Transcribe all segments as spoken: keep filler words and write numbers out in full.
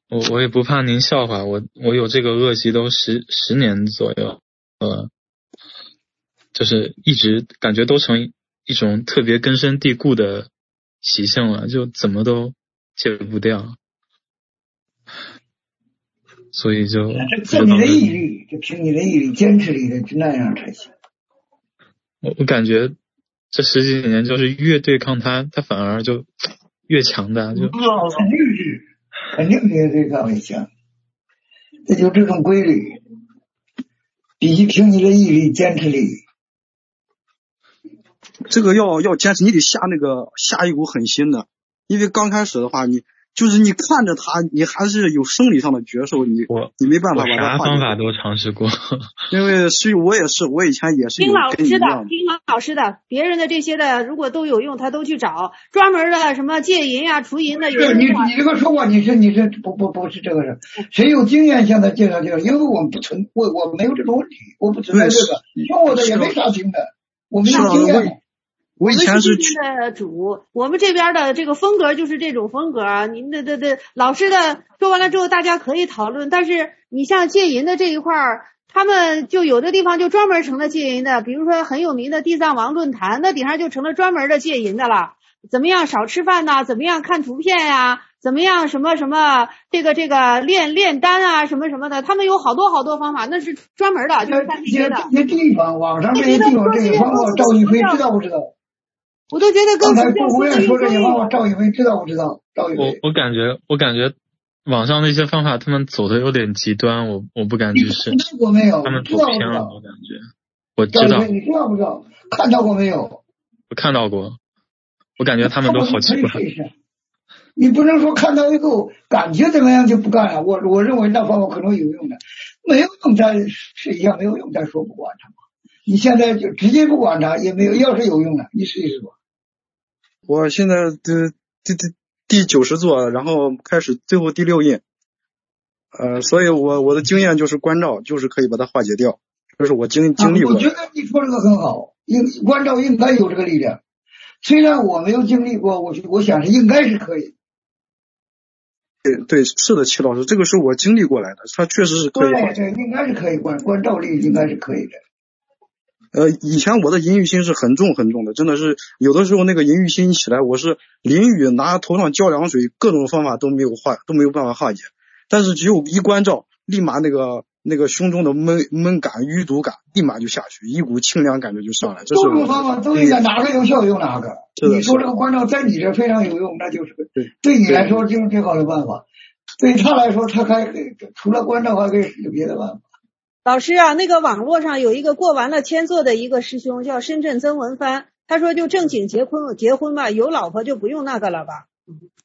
我我也不怕您笑话，我我有这个恶习都十十年左右，呃，就是一直感觉都成一种特别根深蒂固的习性了，就怎么都戒不掉，所以就这凭你的毅力，这凭你的毅力、坚持力的，就那样才行。 我我感觉这十几年就是越对抗它，它反而就越强大，就肯定是，肯定越对抗越强，这就这种规律，必须凭你的毅力、坚持力。 这个要要坚持，你得下那个下一股狠心的，因为刚开始的话，你就是你看着他，你还是有生理上的觉受，你我你没办法把它啥方法都尝试过。 因为是我也是，我以前也是听老师的，听老师的，别人的这些的，如果都有用，他都去找专门的什么戒淫呀、除淫的。 是你你这个说话，你是你是不不不是这个人，谁有经验向他介绍介绍，因为我们不存我我没有这种问题，我不存在这个，听我的也没啥听的，我没有经验。 我以前是的主，我们这边的这个风格就是这种风格啊。您的的的老师的说完了之后，大家可以讨论。但是你像戒淫的这一块儿，他们就有的地方就专门成了戒淫的，比如说很有名的地藏王论坛，那底下就成了专门的戒淫的了。怎么样少吃饭呐？怎么样看图片呀、啊？怎么样什么什么这个这个炼炼丹啊什么什么的，他们有好多好多方法，那是专门的，就是干这些的。 这些地方，网上这些地方这些方法，赵一飞知道不知道？ 我都觉得刚才国务院说这些方法，赵一飞知道不知道？赵一飞， 我我感觉我感觉网上那些方法他们走的有点极端，我我不敢去试。 你看到过没有？ 他们走偏了，我感觉。我知道。 你知道不知道？看到过没有？ 我看到过。我感觉他们都好奇怪。 你不能说看到以后感觉怎么样就不干了。我我认为那方法可能有用的，没有用咱试一下，没有用咱说不管它嘛。你现在就直接不管它也没有，要是有用的，你试一试吧。 我现在的第第第九十座，然后开始最后第六印，呃，所以我我的经验就是关照，就是可以把它化解掉，这是我经经历过的。 我觉得你说这个很好，应关照应该有这个力量，虽然我没有经历过，我我想是应该是可以。 对对，是的，齐老师，这个是我经历过来的，它确实是可以化解。 对对，应该是可以关关照力应该是可以的。 呃，以前我的淫欲心是很重很重的，真的是有的时候那个淫欲心起来，我是淋雨拿头上浇凉水，各种方法都没有化，都没有办法化解。但是只有一关照，立马那个那个胸中的闷闷感、淤堵感，立马就下去，一股清凉感觉就上来。这是各种方法都应该哪个有效用哪个。你说这个关照在你这非常有用，那就是对对你来说就是最好的办法。对他来说，他还可以除了关照还可以使别的办法。 老师啊，那个网络上有一个过完了千座的一个师兄叫深圳曾文帆，他说就正经结婚结婚吧，有老婆就不用那个了吧。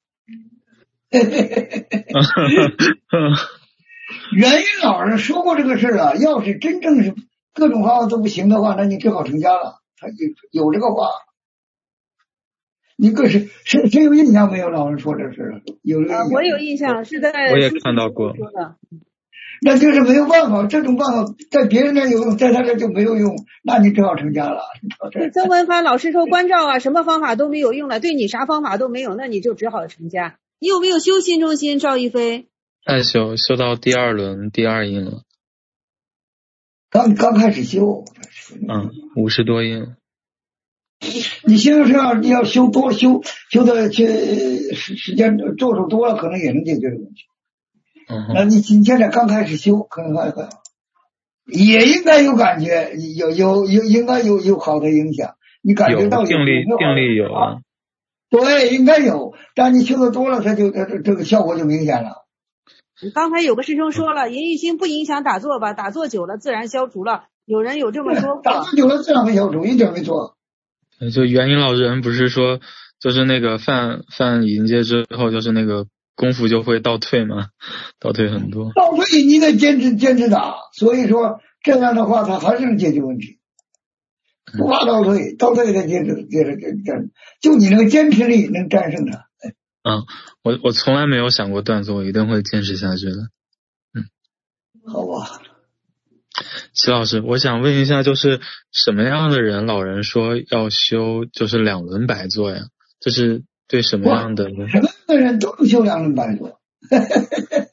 袁云老师说过这个事啊，要是真正是各种方法都不行的话，那你只好成家了。他有有这个话，你可是谁谁有印象没有？老师说这事有这个、 啊，我有印象，是在我也看到过。 说的。 那就是没有办法，这种办法在别人那有用，在他这就没有用，那你只好成家了。 曾文帆老师说关照啊，什么方法都没有用了，对你啥方法都没有，那你就只好成家。你有没有修心中心，赵一飞？ 在修，修到第二轮第二印了。 刚刚开始修。 嗯，五十多印。 你现在是要要修多修修的去时时间做手多了，可能也能解决这个问题。 嗯， 那你你现在刚开始修，可能还很也应该有感觉，有有有应该有有好的影响。你感觉到有定力定力有啊？ 对，应该有。但你修的多了，它就这这个效果就明显了。 刚才有个师兄说了，淫欲心不影响打坐吧？打坐久了自然消除了。有人有这么说过。 打坐久了自然会消除，一点没错。 就袁云老人不是说，就是那个犯犯淫戒之后，就是那个功夫就会倒退嘛，倒退很多。 倒退你得坚持坚持打，所以说这样的话，他还是能解决问题。不怕倒退，倒退的坚持坚持坚持，就你那个坚持力能战胜他。 嗯，我我从来没有想过断做，我一定会坚持下去的。嗯， 好吧。 齐老师，我想问一下，就是什么样的人，老人说要修就是两轮白坐呀？这是对什么样的？ 什么样的人都能修两轮白坐。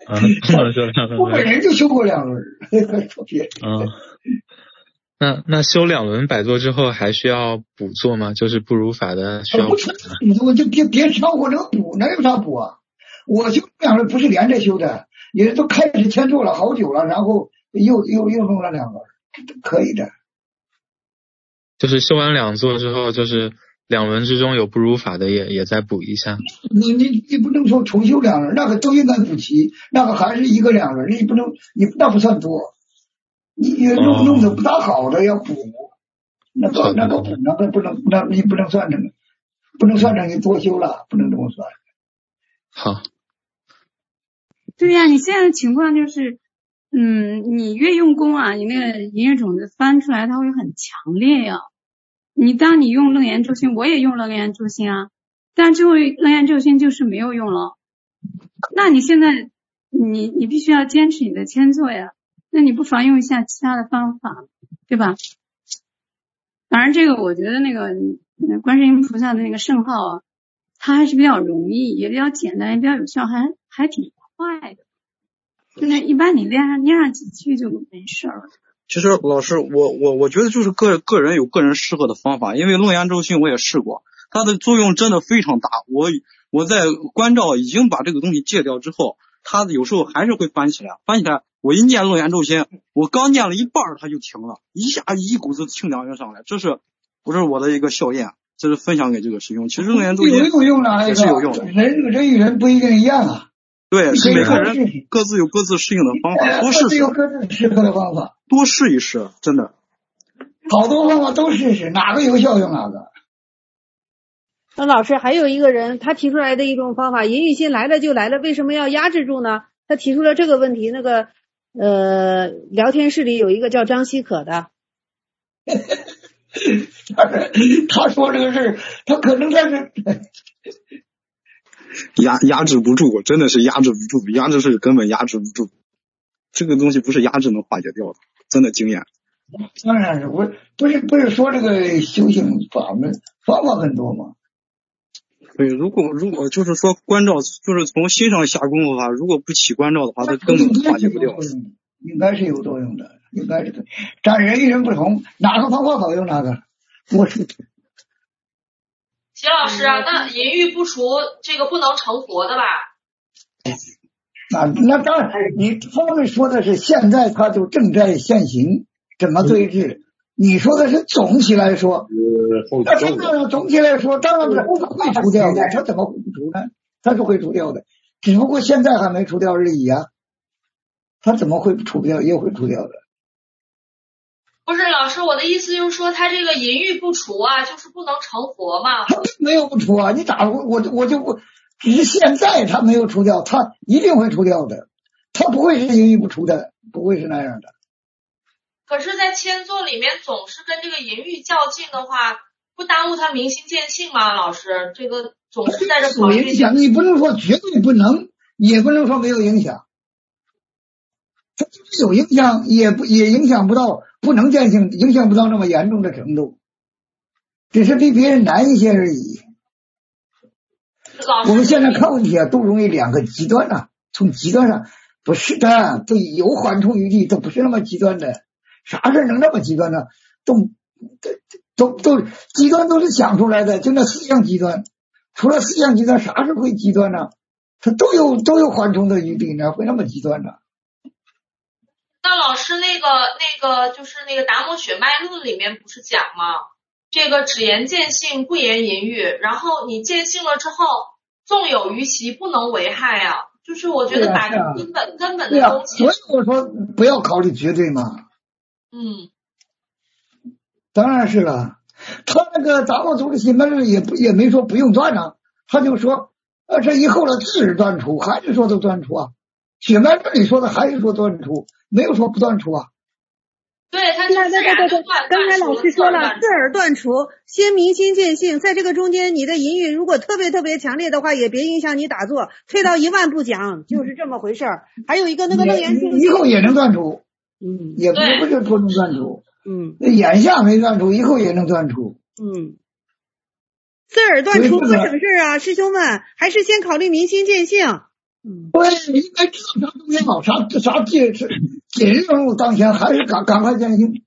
啊，不能修两轮。 我本人就修过两轮，说别的。 嗯，那那修两轮摆坐之后还需要补做吗？就是不如法的需要补吗？ 我就别别超过这个补，那有啥补啊？我修两轮不是连着修的，也都开始前做了好久了，然后又又又弄了两轮，可以的。 就是修完两座之后，就是两轮之中有不如法的也也再补一下。 你你你不能说重修两轮，那个都应该补齐，那个还是一个两轮，你不能你那不算多，你弄弄得不大好的要补，那个那个补那个不能那你不能算成，不能算成你多修了，不能这么算。 好。 对呀、啊，你现在的情况就是，嗯，你越用功啊，你那个银月种子翻出来它会很强烈呀、啊。你当你用楞严咒心，我也用楞严咒心啊，但最后楞严咒心就是没有用了。那你现在你你必须要坚持你的千座呀，那你不妨用一下其他的方法，对吧？当然这个我觉得那个观世音菩萨的那个圣号啊，它还是比较容易，也比较简单，也比较有效，还还挺快的。那一般你练上念上几句就没事了。 其实老师，我我我觉得就是个个人有个人适合的方法，因为楞严咒心我也试过，它的作用真的非常大。我我在关照已经把这个东西戒掉之后，它有时候还是会翻起来，翻起来。我一念楞严咒心，我刚念了一半它就停了，一下一股子清凉就上来，这是不是我的一个效验？这是分享给这个师兄。其实楞严咒心有用用了， 也是有用的。 人人与人不一定一样啊。 对，是每个人各自有各自适应的方法，多试试。 各自有各自适合的方法， 多试一试，真的。 好多方法都试试，哪个有效用哪个。 那老师还有一个人，他提出来的一种方法，淫欲心来了就来了，为什么要压制住呢？他提出了这个问题。那个呃，聊天室里有一个叫张希可的， 他说这个事，他可能他是。 压压制不住，真的是压制不住，压制是根本压制不住，这个东西不是压制能化解掉的，真的经验。 当然是，我不是不是说这个修行法门方法很多吗？ 对，如果如果就是说关照，就是从心上下功夫的话，如果不起关照的话，它根本化解不掉。 应该是有作用的，应该是的。但人与人不同，哪个方法好用哪个。我是。 齐老师啊，那淫欲不除，这个不能成佛的吧？ 那那当然，你他们说的是现在他就正在现行，怎么对治？你说的是总体来说，那这个总体来说，当然不是会除掉的，他怎么会不除呢？他是会除掉的，只不过现在还没除掉而已啊。他怎么会除不掉？也会除掉的。 不是老师，我的意思就是说，他这个淫欲不除啊，就是不能成佛嘛。 他没有不除啊，你咋我我我就我，只是现在他没有除掉，他一定会除掉的，他不会是淫欲不除的，不会是那样的。 可是，在千座里面总是跟这个淫欲较劲的话，不耽误他明心见性吗？老师，这个总是在这考虑。 有影响，你不能说绝对不能，也不能说没有影响。它就是有影响，也不也影响不到不能见性，影响不到那么严重的程度，只是比别人难一些而已。我们现在看问题啊，都容易两个极端啊，从极端上不是的，都有缓冲余地，都不是那么极端的。啥事能那么极端呢？都都都极端都是想出来的，就那四项极端，除了四项极端，啥事会极端呢？它都有都有缓冲的余地，哪会那么极端呢？ 那老师，那个那个就是那个《达摩血脉论》里面不是讲吗？这个只言见性，不言淫欲。然后你见性了之后，纵有余习，不能为害啊。就是我觉得把根本、啊、根本的东西。 所以我说不要考虑绝对嘛。 嗯， 当然是了。他那个《达摩祖的血脉论》也不也没说不用断啊，他就说呃这以后的自然断除，还是说都断除啊。血脉论里说的还是说断除。没有说不断除啊， 对，他就是自然的断。 刚才老师说了，自尔断除，先明心见性，在这个中间，你的淫欲如果特别特别强烈的话，也别影响你打坐。退到一万步讲，就是这么回事儿。还有一个那个楞严经， 以后也能断除， 嗯， 也不不是不能断除， 嗯， 眼下没断除，以后也能断除， 嗯。自尔断除不省事啊，师兄们，还是先考虑明心见性。 嗯， 对，应该知道啥重要，啥啥紧紧任务当前，还是赶赶快践行，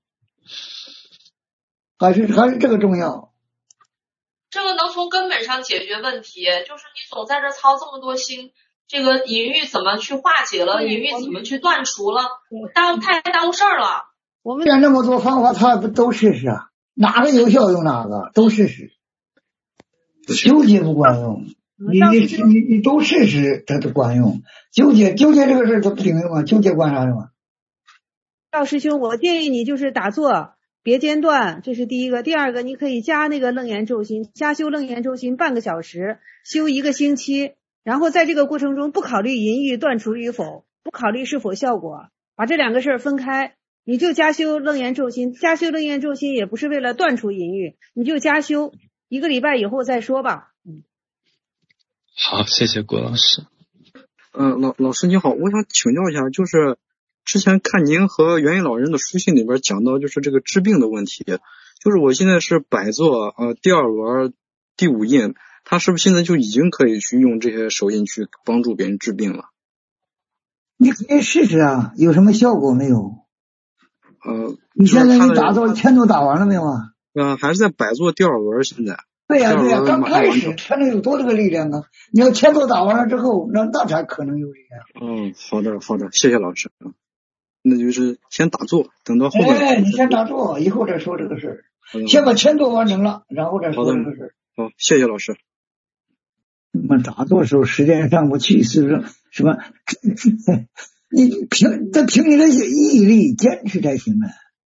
还是还是这个重要。 这个能从根本上解决问题，就是你总在这操这么多心，这个淫欲怎么去化解了？淫欲怎么去断除了？耽误太耽误事儿了。 我们变这么多方法，他不都试试啊？哪个有效用哪个，都试试。纠结不管用，你你你你都试试，它都管用。纠结纠结这个事儿，它不顶用啊？纠结管啥用啊？ 赵师兄，我建议你就是打坐，别间断，这是第一个。第二个，你可以加那个楞严咒心，加修楞严咒心半个小时，修一个星期，然后在这个过程中不考虑淫欲断除与否，不考虑是否效果，把这两个事儿分开。你就加修楞严咒心，加修楞严咒心也不是为了断除淫欲，你就加修一个礼拜以后再说吧。嗯， 好，谢谢郭老师。 呃，老老师你好，我想请教一下，就是之前看您和元婴老人的书信里边讲到，就是这个治病的问题，就是我现在是百座呃第二轮第五印，他是不是现在就已经可以去用这些手印去帮助别人治病了？ 你可以试试啊，有什么效果没有？ 呃， 你现在你打坐全都打完了没有啊？ 呃，还是在百座第二轮现在。 对呀、啊、对呀、啊，刚开始才能有多这个力量啊！你要全都打完了之后，那那才可能有力量。 嗯，好的好的，谢谢老师。那就是先打坐，等到后面。 哎，你先打坐，一会儿再说这个事儿。先把前座完成了，然后再说这个事儿。 好，谢谢老师。 那么打坐的时候，时间上不去，是不是？什么？你凭得凭你的毅力坚持才行啊！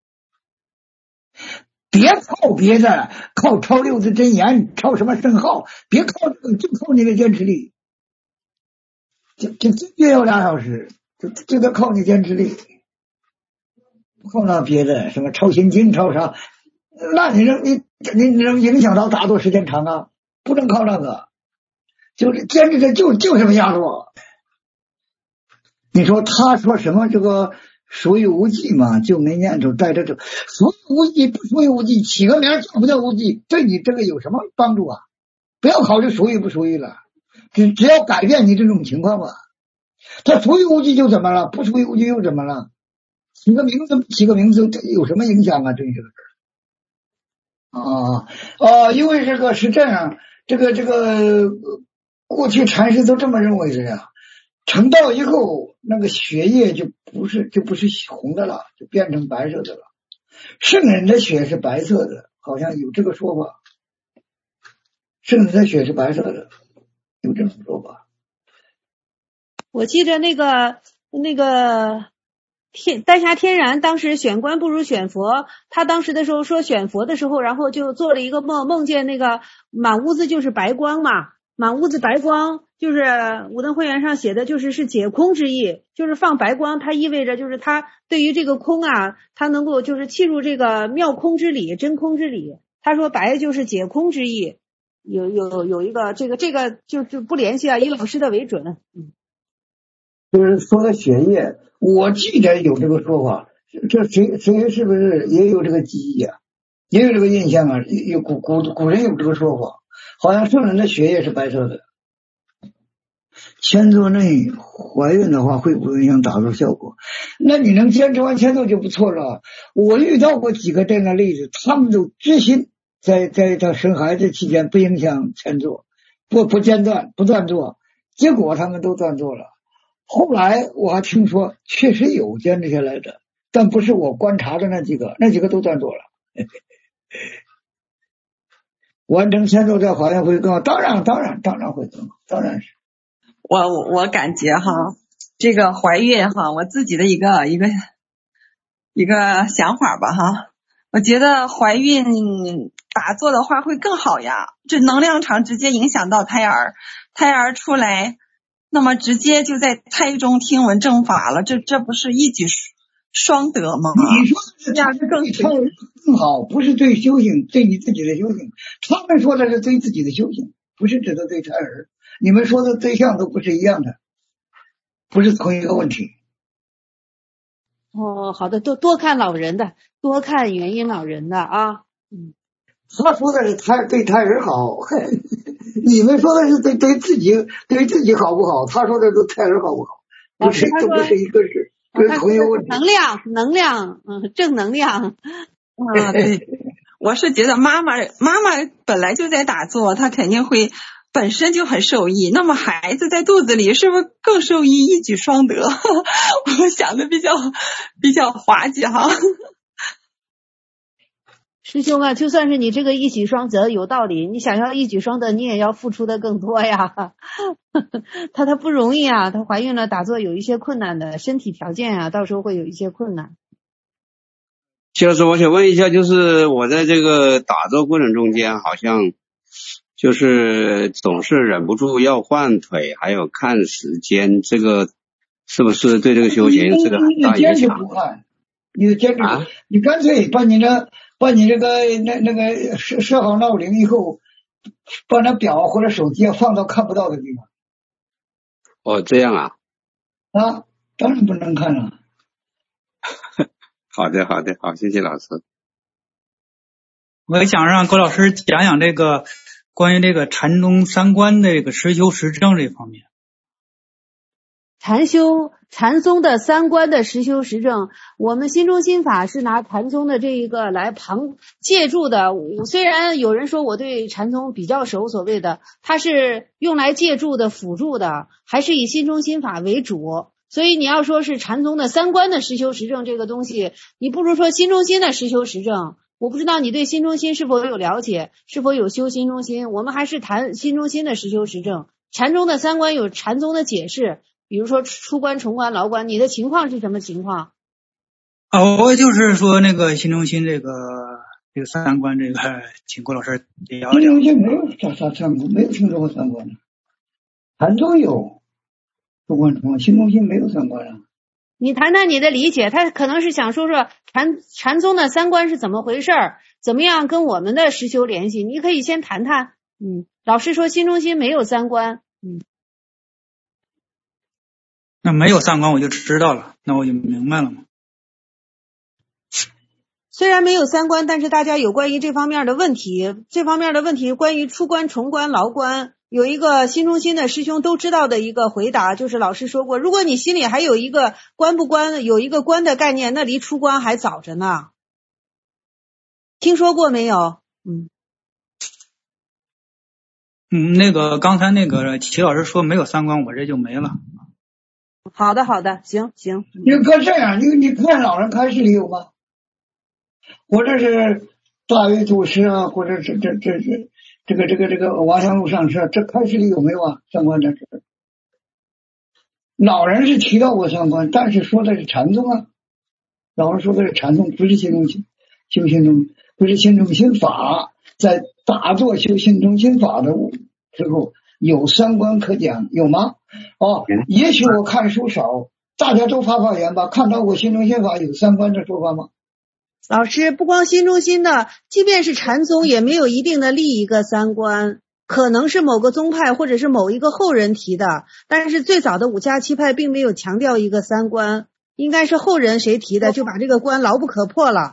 别靠别的，靠抄六字真言，抄什么圣号，别靠这个，就靠你的坚持力。就就就约要俩小时，就就得靠你坚持力，不靠那别的，什么抄心经，抄啥？那你能你你你能影响到打坐时间长啊？不能靠那个，就是坚持的就就这么压落。你说他说什么这个属于无忌嘛，就没念头带着这属于无忌不属于无忌，起个名叫不叫无忌，对你这个有什么帮助啊？不要考虑属于不属于了，只只要改变你这种情况吧。他属于无忌就怎么了？不属于无忌又怎么了？起个名字起个名字有什么影响啊？对这个事啊啊，因为这个是这样，这个这个过去禅师都这么认为的呀。成道以后，那个血液就不是就不是红的了，就变成白色的了。圣人的血是白色的，好像有这个说法。圣人的血是白色的，有这种说法。 我记得那个那个天丹霞天然当时选官不如选佛，他当时的时候说选佛的时候，然后就做了一个梦，梦见那个满屋子就是白光嘛，满屋子白光。就是武登会员上写的就是是解空之意，就是放白光，它意味着就是它对于这个空啊，它能够就是契入这个妙空之理、真空之理。他说白就是解空之意，有有有一个这个这个就就不联系啊，以老师的为准。嗯， 就是说的血液，我记得有这个说法，这谁谁是不是也有这个记忆啊？也有这个印象啊？有古古古人有这个说法，好像圣人的血液是白色的。前座内怀孕的话会不会影响打坐效果？那你能坚持完前座就不错了。我遇到过几个这样的例子，他们都知心在在他生孩子期间不影响前座，不不间断不断做，结果他们都断做了。后来我还听说确实有坚持下来的，但不是我观察的那几个，那几个都断做了。完成前座再好像会更好，当然当然当然会更好，当然是。 我我我感觉哈，这个怀孕哈，我自己的一个一个一个想法吧哈，我觉得怀孕打坐的话会更好呀，这能量场直接影响到胎儿，胎儿出来，那么直接就在胎中听闻正法了，这这不是一举双得吗？ 你说的是这样是更更好，不是对修行，对你自己的修行，他们说的是对自己的修行，不是指的对胎儿。你们说的对象都不是一样的，不是同一个问题。 哦，好的，多多看老人的，多看元婴老人的啊。嗯， 他说的是胎对胎儿好， 你们说的是对对自己对自己好不好？他说的是胎儿好不好？不是，这不是一个事，这是同一个问题。 能量，能量，嗯，正能量。 啊，对，我是觉得妈妈妈妈本来就在打坐，她肯定会本身就很受益，那么孩子在肚子里是不是更受益，一举双得？我想的比较比较滑稽哈。 师兄啊，就算是你这个一举双得有道理，你想要一举双得，你也要付出的更多呀。她她不容易啊，她怀孕了打坐有一些困难的，身体条件啊，到时候会有一些困难。 齐老师，我想问一下，就是我在这个打坐过程中间，好像就是总是忍不住要换腿，还有看时间，这个是不是对这个修行是个很大影响？ 你坚持不看，你坚持，啊、你干脆把你的把你这个那那个设设好闹铃以后，把那表或者手机放到看不到的地方。 哦，这样啊？ 啊，当然不能看了。 好的，好的，好，谢谢老师。 我也想让郭老师讲讲这个关于这个禅宗三观的这个实修实证这方面。 禅修禅宗的三观的实修实证，我们心中心法是拿禅宗的这一个来旁借助的。虽然有人说我对禅宗比较熟，所谓的它是用来借助的、辅助的，还是以心中心法为主。所以你要说是禅宗的三观的实修实证这个东西，你不如说心中心的实修实证。我不知道你对心中心是否有了解，是否有修心中心，我们还是谈心中心的实修实证。禅宗的三观有禅宗的解释，比如说出关、重关、牢关，你的情况是什么情况？ 啊，我就是说那个心中心这个这个三观，这个请郭老师聊聊。 心中心没有啥啥三观，没有听说过三观的。禅宗有出关、重关，心中心没有三观啊。 你谈谈你的理解，他可能是想说说禅禅宗的三观是怎么回事儿，怎么样跟我们的实修联系？你可以先谈谈。嗯，老师说心中心没有三观。嗯。 那没有三观我就知道了，那我就明白了嘛。 虽然没有三观，但是大家有关于这方面的问题，这方面的问题关于出关、重关、牢关，有一个心中心的师兄都知道的一个回答，就是老师说过，如果你心里还有一个关不关，有一个关的概念，那离出关还早着呢。听说过没有？嗯。 嗯，那个刚才那个齐老师说没有三观，我这就没了。 好的，好的，行行。 你搁这样，你你看老人开示里有吗？或者是大约祖师啊，或者是这这这这个这个这个王香路上车，这开示里有没有啊？三观这事，老人是提到过三观，但是说的是禅宗啊，老人说的是禅宗，不是心中心修心中，不是心中心法，在打坐修心中心法的时候有三观可讲，有吗？哦，也许我看书少，大家都发发言吧，看到过心中心法有三观的说法吗？ 老师，不光心中心的，即便是禅宗也没有一定的立一个三观，可能是某个宗派或者是某一个后人提的，但是最早的五家七派并没有强调一个三观，应该是后人谁提的就把这个关牢不可破了。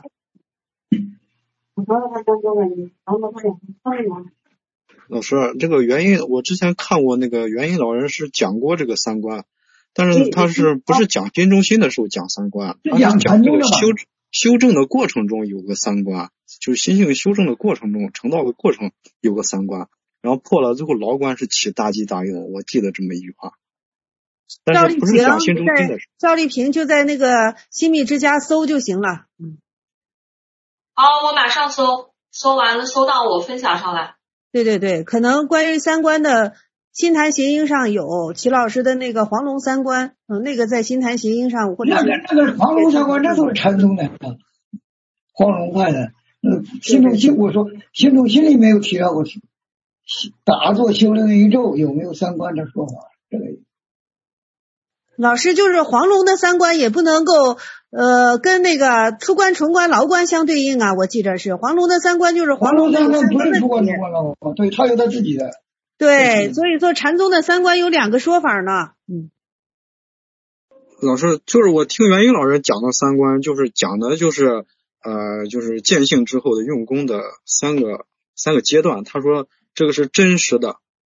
老师，这个元音我之前看过，那个元音老人是讲过这个三观，但是他是不是讲心中心的时候讲三观，他是讲这个修修正的过程中有个三观，就是心性修正的过程中成道的过程有个三观，然后破了最后牢关是起大吉大用，我记得这么一句话。但是不是讲心中心的事。 赵丽萍就在那个心密之家搜就行了。嗯。 好，我马上搜，搜完了搜到我分享上来。 对对对，可能关于三观的心坛谐音上有齐老师的那个黄龙三观，嗯，那个在心坛谐音上或者那个那个黄龙三观，那都是禅宗的，黄龙派的。呃，心中心，我说心中心里没有提到过打坐修炼宇宙有没有三观的说法？这个老师就是黄龙的三观也不能够呃跟那个出关、重关、牢关相对应啊，我记着是黄龙的三观就是黄龙三观不是出关、重关、牢关，对，他有他自己的。 对，所以说禅宗的三观有两个说法呢。嗯， 老师，就是我听元英老师讲的三观，就是讲的就是呃，就是见性之后的用功的三个三个阶段。他说这个是真实的，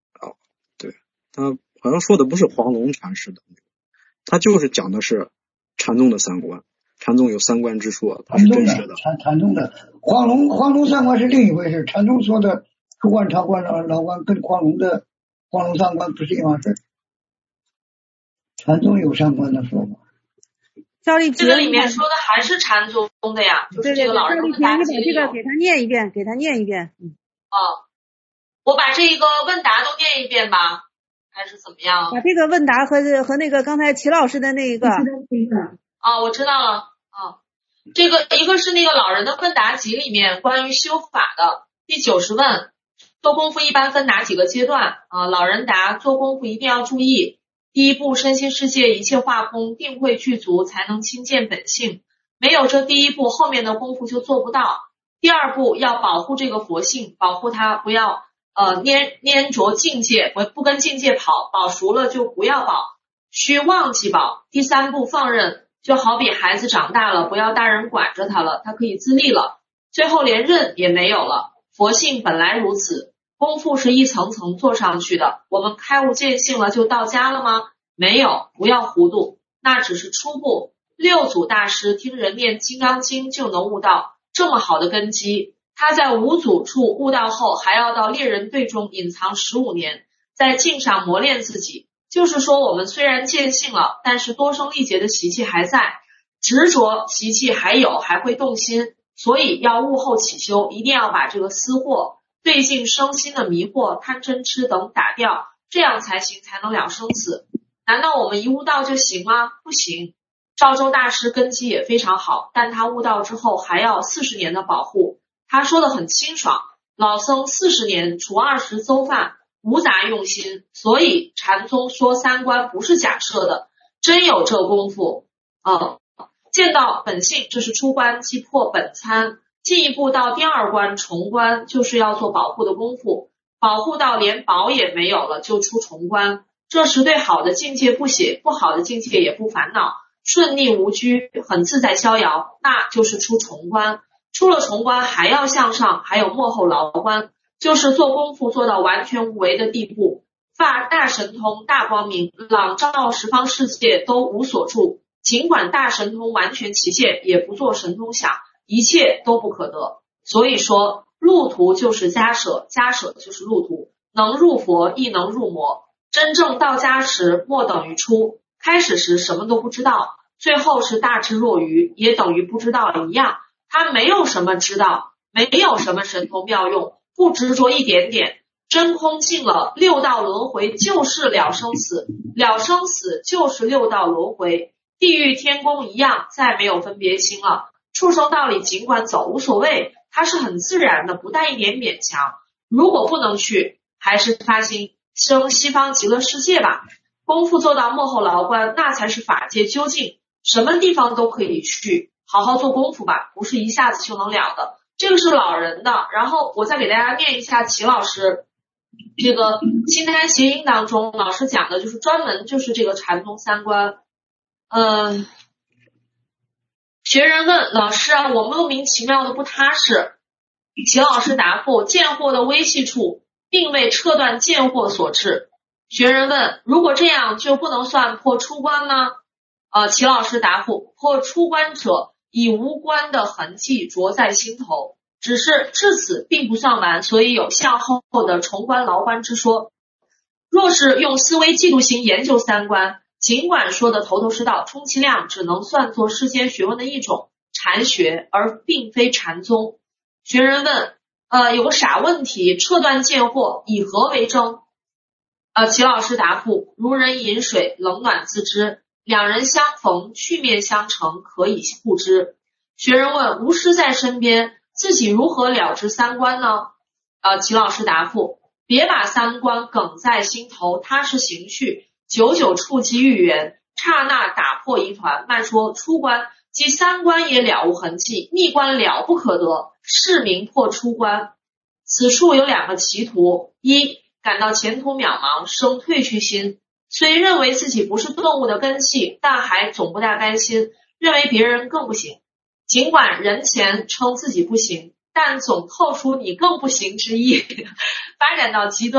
他好像说的不是黄龙禅师的，他就是讲的是禅宗的三观，禅宗有三观之说，它是真实的。 禅禅宗的黄龙黄龙三观是另一回事，禅宗说的出关常关老关跟黄龙的黄龙三观不是一码事。禅宗有三观的说法。 赵立平， 这个里面说的还是禅宗的呀，就是这个老人问答记录。这个给他念一遍，给他念一遍。嗯。 啊，我把这个问答都念一遍吧，还是怎么样？ 把这个问答和和那个刚才齐老师的那个。 啊，我知道了。啊，这个一个是那个老人的问答集里面关于修法的第九十问，做功夫一般分哪几个阶段？啊，老人答：做功夫一定要注意。第一步，身心世界一切化空，定慧具足，才能亲见本性。没有这第一步，后面的功夫就做不到。第二步，要保护这个佛性，保护它不要呃粘粘着境界，不不跟境界跑，保熟了就不要保，需忘记保。第三步，放任，就好比孩子长大了，不要大人管着他了，他可以自立了。最后连任也没有了，佛性本来如此。功夫是一层层做上去的，我们开悟见性了就到家了吗？没有，不要糊涂，那只是初步。六祖大师听人念金刚经就能悟道，这么好的根基，他在五祖处悟道后，还要到猎人队中隐藏十五年，在境上磨练自己。就是说，我们虽然见性了，但是多生历劫的习气还在，执着习气还有，还会动心，所以要悟后起修，一定要把这个私惑、对境生心的迷惑、贪嗔痴等打掉，这样才行，才能了生死。难道我们一悟道就行吗？不行。赵州大师根基也非常好，但他悟道之后还要四十年的保护。他说的很清爽，老僧四十年除二十邹饭，无杂用心。所以禅宗说三观不是假设的，真有这功夫。呃，见到本性，这是出关，即破本参。进一步到第二关重关，就是要做保护的功夫，保护到连保也没有了，就出重关。这时对好的境界不喜，不好的境界也不烦恼，顺逆无拘，很自在逍遥，那就是出重关。出了重关还要向上，还有末后牢关，就是做功夫做到完全无为的地步，发大神通、大光明，朗照十方世界都无所住。尽管大神通完全其现，也不做神通想，一切都不可得。所以说，路途就是迦舍，迦舍就是路途，能入佛亦能入魔。真正到家时，莫等于出。开始时什么都不知道，最后是大智若愚，也等于不知道一样。他没有什么知道，没有什么神通妙用，不执着一点点。真空尽了，六道轮回就是了生死，了生死就是六道轮回。地狱天宫一样，再没有分别心了。畜生道里尽管走无所谓，它是很自然的，不带一点勉强。如果不能去，还是发心生西方极乐世界吧。功夫做到幕后牢关，那才是法界究竟，什么地方都可以去，好好做功夫吧，不是一下子就能了的。这个是老人的，然后我再给大家念一下齐老师这个心谈谐音当中老师讲的，就是专门就是这个禅宗三观。嗯、呃，学人问老师啊，我莫名其妙的不踏实。齐老师答复：见惑的微细处并未撤断见惑所致。学人问：如果这样就不能算破出关吗？呃，齐老师答复：破出关者以无关的痕迹着在心头，只是至此并不算完，所以有向后的重关牢关之说。若是用思维嫉妒心研究三观，尽管说的头头是道，充其量只能算作世间学问的一种禅学，而并非禅宗。学人问：呃，有个傻问题，撤断见惑以何为争？呃，齐老师答复：如人饮水，冷暖自知，两人相逢，去面相承，可以互知。学人问：无师在身边，自己如何了知三观呢？呃，齐老师答复：别把三观梗在心头，踏实行去，久久触及欲缘，刹那打破疑团。慢说出关，即三观也了无痕迹，密关了不可得，是名破出关。此处有两个歧途：一，感到前途渺茫，生退去心，虽认为自己不是动物的根系，但还总不大甘心，认为别人更不行。尽管人前称自己不行，但总透出你更不行之意，发展到极端，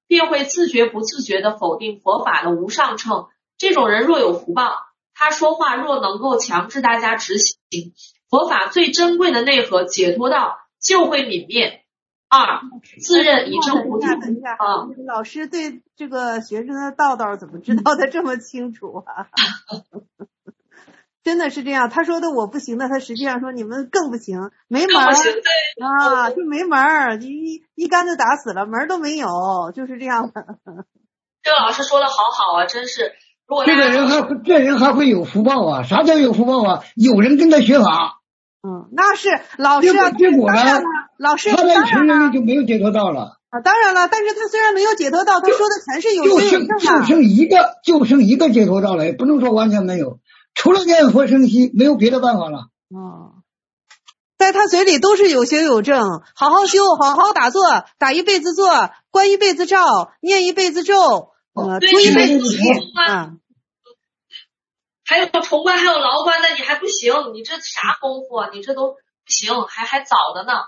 便会自觉不自觉地否定佛法的无上乘。这种人若有福报，他说话若能够强制大家执行，佛法最珍贵的内核解脱道就会泯灭。二，自认以正菩提。 等一下，啊，老师对这个学生的道道怎么知道的这么清楚啊？真的是这样，他说的我不行的，他实际上说你们更不行，没门儿啊，就没门儿，一一竿子打死了，门儿都没有，就是这样的。 这个老师说的好好啊，真是。如果这个人还这人还会有福报啊？啥叫有福报啊？有人跟他学法。 嗯，那是老师啊， 结果呢？ 老师他在一群人里就没有解脱道了啊。当然了，但是他虽然没有解脱道，他说的全是有就剩就剩一个，就剩一个解脱道了，也不能说完全没有。除了念佛生息，没有别的办法了。 哦，在他嘴里都是有修有证，好好修，好好打坐，打一辈子坐，观一辈子照，念一辈子咒，呃，出一辈子题啊。 还有重关，还有牢关的，你还不行，你这啥功夫啊？你这都不行，还还早的呢。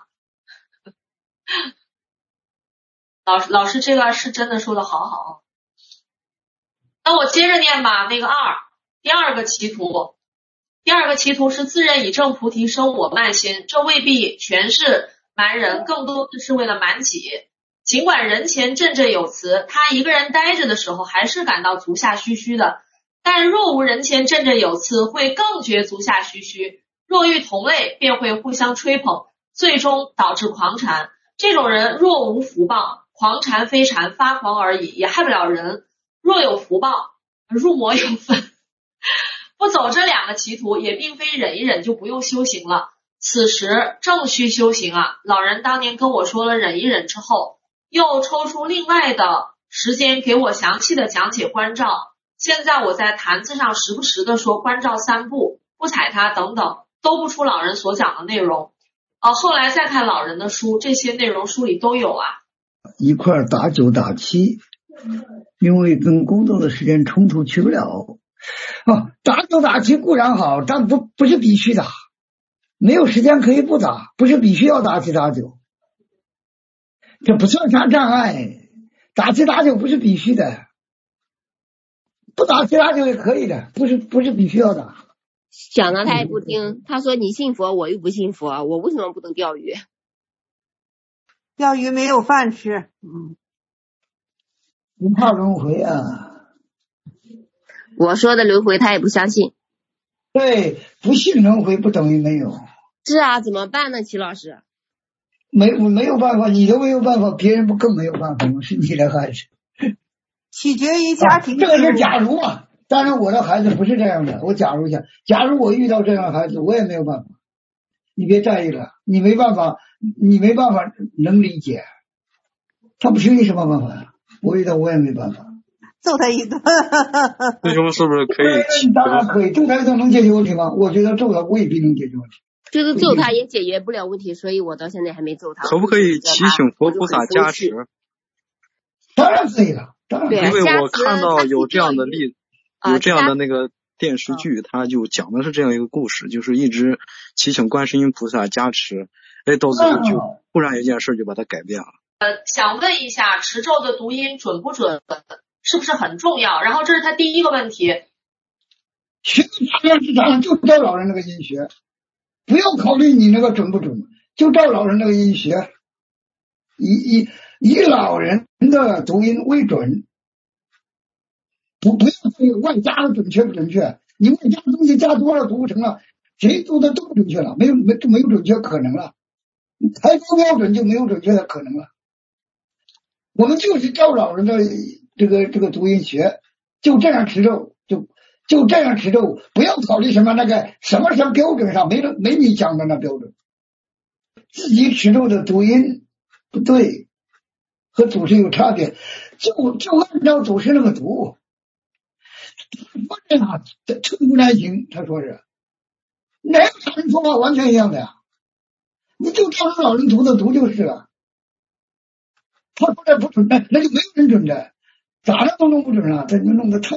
老师，老师这个是真的说的好好。那我接着念吧，那个二。第二个歧途，第二个歧途是自认以正菩提生我慢心，这未必全是瞒人，更多的是为了瞒己。尽管人前振振有词，他一个人待着的时候还是感到足下虚虚的，但若无人前振振有词，会更觉足下虚虚。若遇同类，便会互相吹捧，最终导致狂禅。这种人若无福报，狂禅非禅，发狂而已，也害不了人。若有福报，入魔有分。不走这两个歧途，也并非忍一忍就不用修行了。此时正需修行啊！老人当年跟我说了忍一忍之后，又抽出另外的时间给我详细的讲解观照。现在我在坛子上时不时的说观照三步，不踩它等等，都不出老人所讲的内容。呃，后来再看老人的书，这些内容书里都有啊。 一块打九打七，因为跟工作的时间冲突去不了。哦，打九打七固然好，但不不是必须打，没有时间可以不打，不是必须要打七打九，这不算啥障碍。打七打九不是必须的，不打七打九也可以的，不是不是必须要打。 讲了他也不听，他说你信佛，我又不信佛，我为什么不能钓鱼？ 钓鱼没有饭吃，嗯， 不怕轮回啊。 我说的轮回他也不相信。 对，不信轮回不等于没有。 是啊，怎么办呢，齐老师？ 没没有办法，你都没有办法，别人不更没有办法吗？是你的孩子。 取决于家庭、 啊。这个是假如啊，当然我的孩子不是这样的。我假如一下，假如我遇到这样的孩子，我也没有办法。你别在意了，你没办法，你没办法能理解。他不听你什么办法呀？我遇到我也没办法。 揍他一顿。 师兄是不是可以？ 当然可以，揍他一顿能解决问题吗？我觉得揍他未必能解决问题。 就是揍他也解决不了问题，所以我到现在还没揍他。 可不可以祈请佛菩萨加持？ 当然可以了，当然可以。 因为我看到有这样的例子，有这样的那个电视剧，他就讲的是这样一个故事，就是一直祈请观世音菩萨加持，哎，到最后就忽然一件事就把它改变了。 呃，想问一下，持咒的读音准不准？是不是很重要？然后这是他第一个问题。 学大量市场就照老人那个音学，不要考虑你那个准不准，就照老人那个音学，以以以老人的读音为准，不不要这个外加的准确不准确，你外加的东西加多了读不成了，谁读的都不准确了，没有没就没有准确可能了，太高标准就没有准确的可能了。我们就是照老人的这个这个读音学，就这样持咒，就就这样持咒，不要考虑什么那个什么什么标准上，没人没你讲的那标准，自己持咒的读音不对，和祖师有差别，就就按照祖师那个读，不然啊，寸步难行。他说是，哪有老人说话完全一样的呀？你就照着老人读的读就是了。他说这不准的，那就没有人准的，咋着都弄不准了，这就弄得太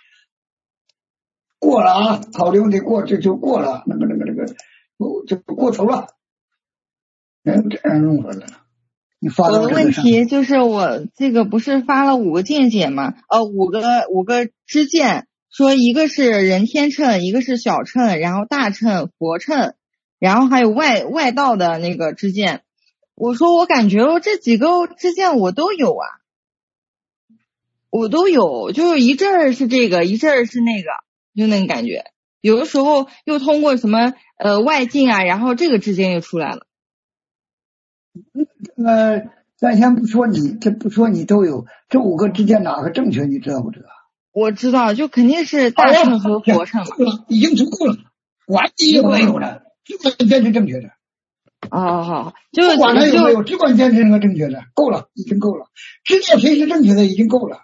过了啊！考虑问题过这就过了，那个那个那个就过头了，哪有这样弄法的？ 你发我的到这个上问题就是我这个不是发了五个见解吗？呃，五个五个支见，说一个是人天秤，一个是小秤，然后大秤、佛秤，然后还有外外道的那个支见。我说我感觉我这几个支见我都有啊，我都有，就是一阵儿是这个，一阵儿是那个，就那个感觉。有的时候又通过什么呃外境啊，然后这个支见又出来了。 呃，咱先不说你，这不说你都有，这五个之间哪个正确，你知道不知道？ 我知道，就肯定是大秤和佛秤嘛。 已经足够了，管你有没有了，只管坚持正确的。 哦，好，就不管他有没有，只管坚持那个正确的，够了，已经够了。知道谁是正确的已经够了。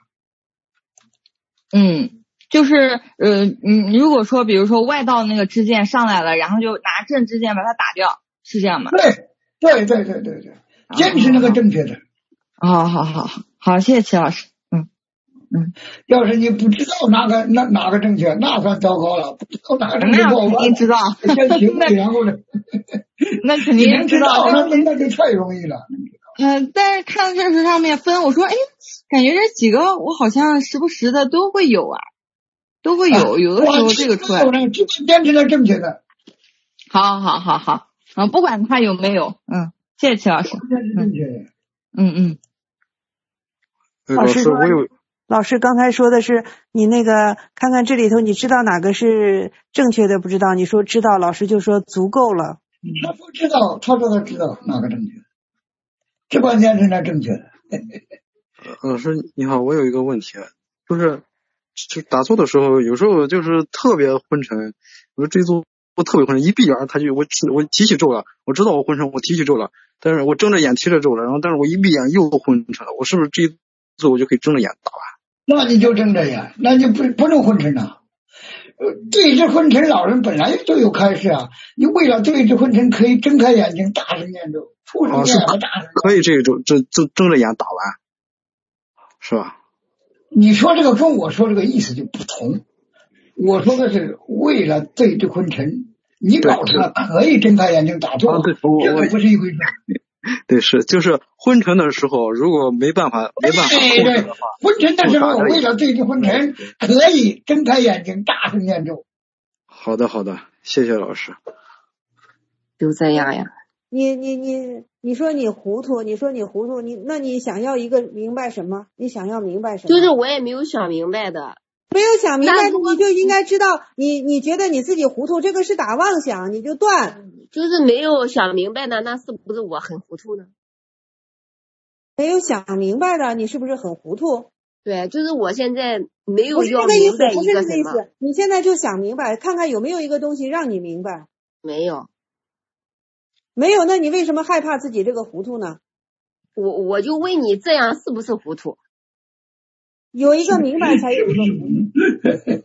嗯，就是呃，嗯，如果说比如说外道那个支箭上来了，然后就拿正支箭把它打掉，是这样吗？ 对，对，对，对，对，对，坚持那个正确的。 哦，好好好，好，谢谢齐老师。嗯嗯， 要是你不知道哪个哪哪个正确，那算糟糕了。不知道哪个正确， 那肯定知道。 先停了，然后呢？ 那肯定知道，那那就太容易了。 嗯、呃，但是看这是上面分，我说，哎，感觉这几个我好像时不时的都会有啊，都会有，啊、有的时候这个出来。 就坚持了正确的。 好好好好，嗯，不管他有没有，嗯，谢谢齐老师。 正确的。 嗯嗯。 老师说，老师刚才说的是你那个看看这里头，你知道哪个是正确的？不知道，你说知道，老师就说足够了。 他不知道，他说他知道哪个正确，这关键是那正确的。 老师你好，我有一个问题，就是就打坐的时候，有时候就是特别昏沉，我这一坐我特别昏沉，一闭眼他就我我提起咒了，我知道我昏沉，我提起咒了，但是我睁着眼提着咒了，然后但是我一闭眼又昏沉了，我是不是这一坐我就可以睁着眼打完？ 那你就睁着眼，那就不不能昏沉了。对治昏沉，老人本来就有开示啊。你为了对治昏沉，可以睁开眼睛，大声念咒，出声念和大声。 可以这一咒，这这睁着眼打完，是吧？ 你说这个跟我说这个意思就不同。我说的是为了对治昏沉，你搞出来可以睁开眼睛打坐，啊、这个不是一回事。 对，是就是昏沉的时候，如果没办法没办法对对，昏沉的时候，为了对治昏沉，可以睁开眼睛，大声念咒。 好的，好的，谢谢老师。 就这样呀。 你你你你说你糊涂，你说你糊涂，你那你想要一个明白什么？你想要明白什么？ 就是我也没有想明白的。 没有想明白，你就应该知道，你你觉得你自己糊涂，这个是打妄想，你就断。 就是没有想明白的，那是不是我很糊涂呢？ 没有想明白的，你是不是很糊涂？ 对，就是我现在没有要明白一个什么。你现在就想明白，看看有没有一个东西让你明白。 没有。 没有，那你为什么害怕自己这个糊涂呢？ 我我就问你，这样是不是糊涂？ 有一个明白才有一个糊涂。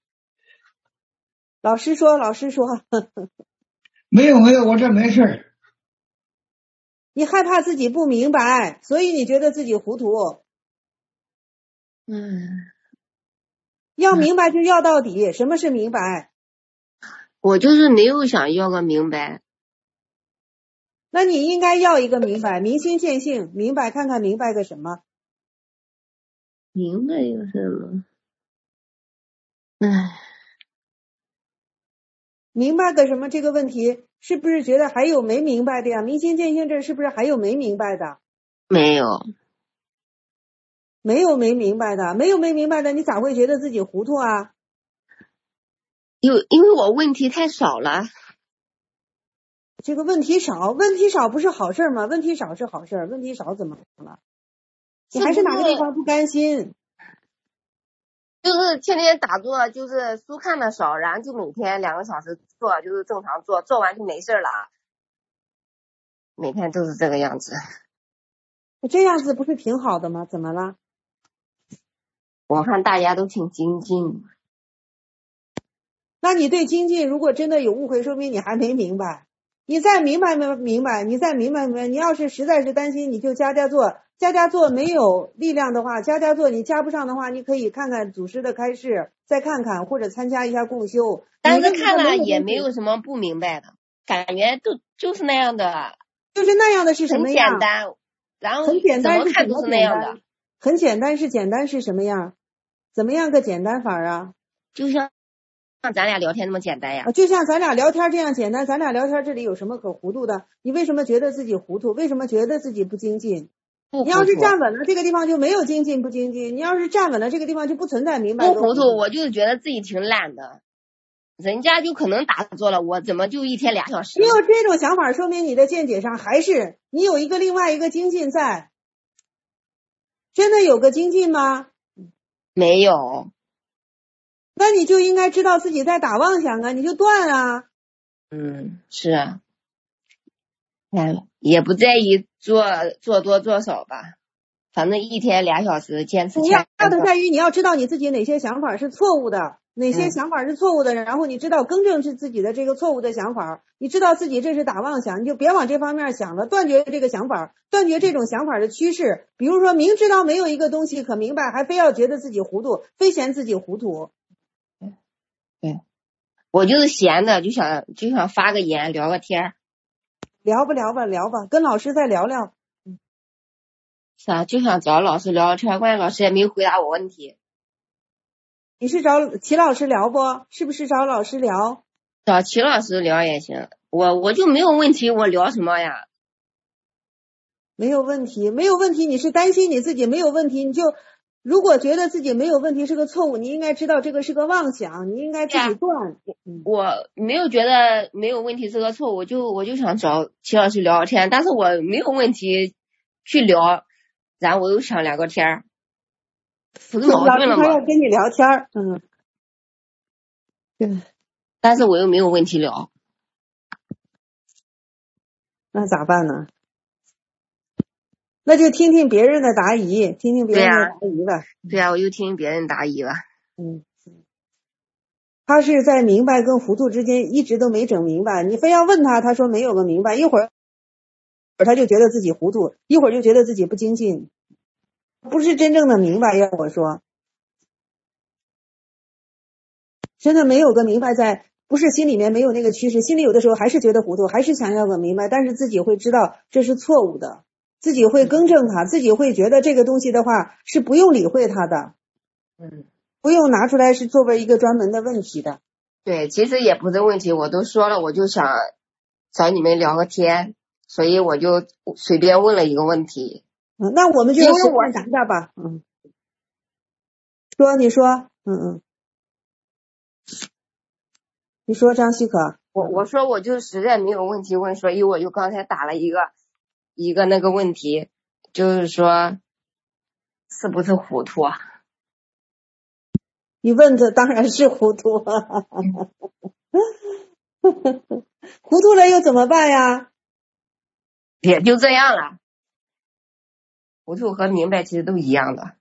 老师说，老师说。 没有没有，我这没事。 你害怕自己不明白，所以你觉得自己糊涂。 嗯。 要明白就要到底，什么是明白？ 我就是没有想要个明白。 那你应该要一个明白，明心见性，明白看看明白个什么？ 明白一个什么？唉。 明白个什么这个问题，是不是觉得还有没明白的呀？明心见性这是不是还有没明白的？ 没有。 没有没明白的，没有没明白的，你咋会觉得自己糊涂啊？ 有，因为我问题太少了。 这个问题少，问题少不是好事吗？问题少是好事，问题少怎么了？你还是哪个地方不甘心？ 就是天天打坐，就是书看的少，然后就每天两个小时做，就是正常做，做完就没事了。每天都是这个样子。 这样子不是挺好的吗？怎么了？ 我看大家都挺精进。 那你对精进如果真的有误会，说明你还没明白。你再明白没明白，你再明白明白，你要是实在是担心，你就加加做。加加做没有力量的话，加加做你加不上的话，你可以看看祖师的开示，再看看或者参加一下共修。 但是看了也没有什么不明白的，感觉就就是那样的。 就是那样的是什么样？ 很简单。 然后很简单怎么看都是那样的。 很简单是简单是什么样？怎么样个简单法啊？ 就像像咱俩聊天那么简单呀。 就像咱俩聊天这样简单，咱俩聊天这里有什么可糊涂的？你为什么觉得自己糊涂？为什么觉得自己不精进？ 不你要是站稳了，这个地方就没有精进不精进；你要是站稳了，这个地方就不存在明白。 不糊涂，我就是觉得自己挺懒的。人家就可能打坐了，我怎么就一天俩小时？ 你有这种想法，说明你的见解上还是你有一个另外一个精进在。真的有个精进吗？ 没有。 那你就应该知道自己在打妄想啊，你就断啊。 嗯，是啊。哎，也不在意做做多做少吧，反正一天俩小时坚持。 你要的在于你要知道你自己哪些想法是错误的。哪些想法是错误的，然后你知道更正是自己的这个错误的想法，你知道自己这是打妄想，你就别往这方面想了，断绝这个想法，断绝这种想法的趋势。比如说明知道没有一个东西可明白，还非要觉得自己糊涂，非嫌自己糊涂。 对，我就是闲的，就想就想发个言聊个天。 聊吧聊吧聊吧，跟老师再聊聊。 是啊，就想找老师聊聊天，关键老师也没回答我问题。 你是找齐老师聊不？是不是找老师聊？ 找齐老师聊也行，我我就没有问题，我聊什么呀？ 没有问题，没有问题。你是担心你自己没有问题，你就如果觉得自己没有问题是个错误，你应该知道这个是个妄想，你应该自己断。 我没有觉得没有问题是个错误，我就我就想找齐老师聊聊天，但是我没有问题去聊，然后我又想聊个天。不是矛盾了吗？ 老师他要跟你聊天，嗯，对， 但是我又没有问题聊， 那咋办呢？那就听听别人的答疑，听听别人的答疑吧。 对呀、啊，我就听别人答疑了。 嗯，他是在明白跟糊涂之间一直都没整明白，你非要问他，他说没有个明白，一会儿他就觉得自己糊涂，一会儿就觉得自己不精进。不是真正的明白，要我说，真的没有个明白在，不是心里面没有那个趋势，心里有的时候还是觉得糊涂，还是想要个明白，但是自己会知道这是错误的，自己会更正它，自己会觉得这个东西的话是不用理会它的， 嗯， 不用拿出来是作为一个专门的问题的。 对，其实也不是问题，我都说了，我就想找你们聊个天，所以我就随便问了一个问题。 嗯，那我们就随便答答吧。嗯，说你说，嗯嗯，你说张希可， 我我说我就实在没有问题问，所以我就刚才打了一个一个那个问题，就是说是不是糊涂啊？ 你问的当然是糊涂啊，糊涂了又怎么办呀？ 也就这样了。糊涂和明白其实都一样的。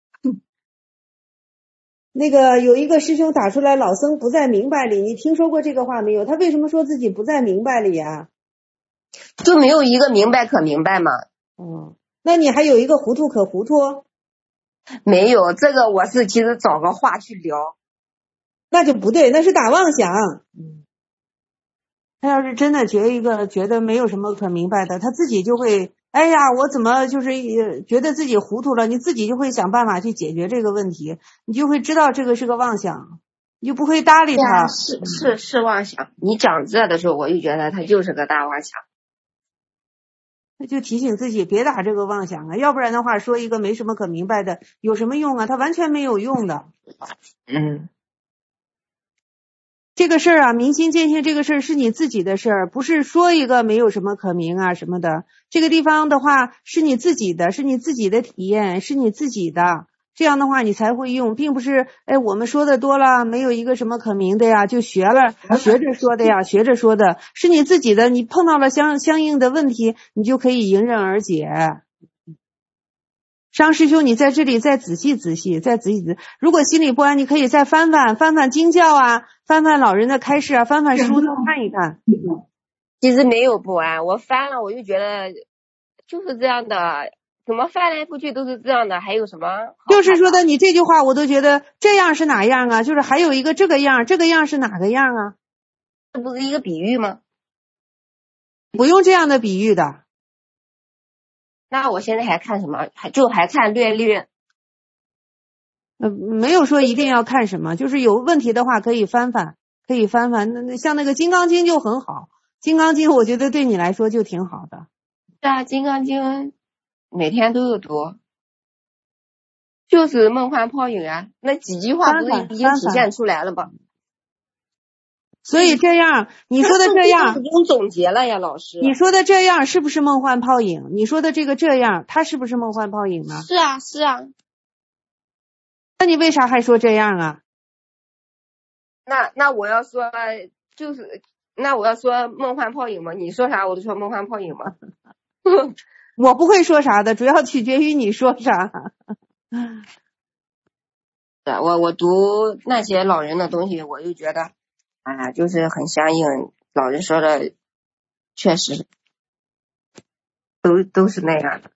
那个有一个师兄打出来，老僧不在明白里，你听说过这个话没有？他为什么说自己不在明白里呀？ 就没有一个明白可明白嘛。 哦，那你还有一个糊涂可糊涂？ 没有，这个我是其实找个话去聊。 那就不对，那是打妄想。嗯，他要是真的觉一个觉得没有什么可明白的，他自己就会。哎呀，我怎么就是觉得自己糊涂了？你自己就会想办法去解决这个问题，你就会知道这个是个妄想，你就不会搭理他。 是是是妄想。你讲这的时候，我就觉得他就是个大妄想。 那就提醒自己别打这个妄想啊，要不然的话说一个没什么可明白的有什么用啊？他完全没有用的。 嗯。 这个事儿啊，明心见性这个事儿是你自己的事儿，不是说一个没有什么可明啊什么的。这个地方的话是你自己的，是你自己的体验，是你自己的。这样的话你才会用，并不是哎我们说的多了，没有一个什么可明的呀，就学了学着说的呀，学着说的，是你自己的。你碰到了相相应的问题，你就可以迎刃而解。张师兄，你在这里再仔细仔细，再仔细仔细。如果心里不安，你可以再翻翻翻翻经教啊，翻翻老人的开示啊，翻翻书看一看。 其实没有不安，我翻了，我就觉得就是这样的，怎么翻来覆去都是这样的，还有什么？ 就是说的，你这句话我都觉得这样是哪样啊？就是还有一个这个样，这个样是哪个样啊？ 这不是一个比喻吗？ 不用这样的比喻的。 那我现在还看什么？还就还看略略。 呃，没有说一定要看什么，就是有问题的话可以翻翻，可以翻翻。那那像那个《金刚经》就很好，《金刚经》我觉得对你来说就挺好的。 对啊，《金刚经》每天都有读，就是梦幻泡影啊，那几句话不是已经体现出来了吗？ 所以这样，你说的这样， 不用总结了呀，老师。 你说的这样是不是梦幻泡影？你说的这个这样，它是不是梦幻泡影呢？ 是啊，是啊。 那你为啥还说这样啊？ 那那我要说就是，那我要说梦幻泡影吗？你说啥我都说梦幻泡影吗？ 我不会说啥的，主要取决于你说啥。 对，我我读那些老人的东西，我就觉得，啊，就是很相应。老人说的，确实，都都是那样的。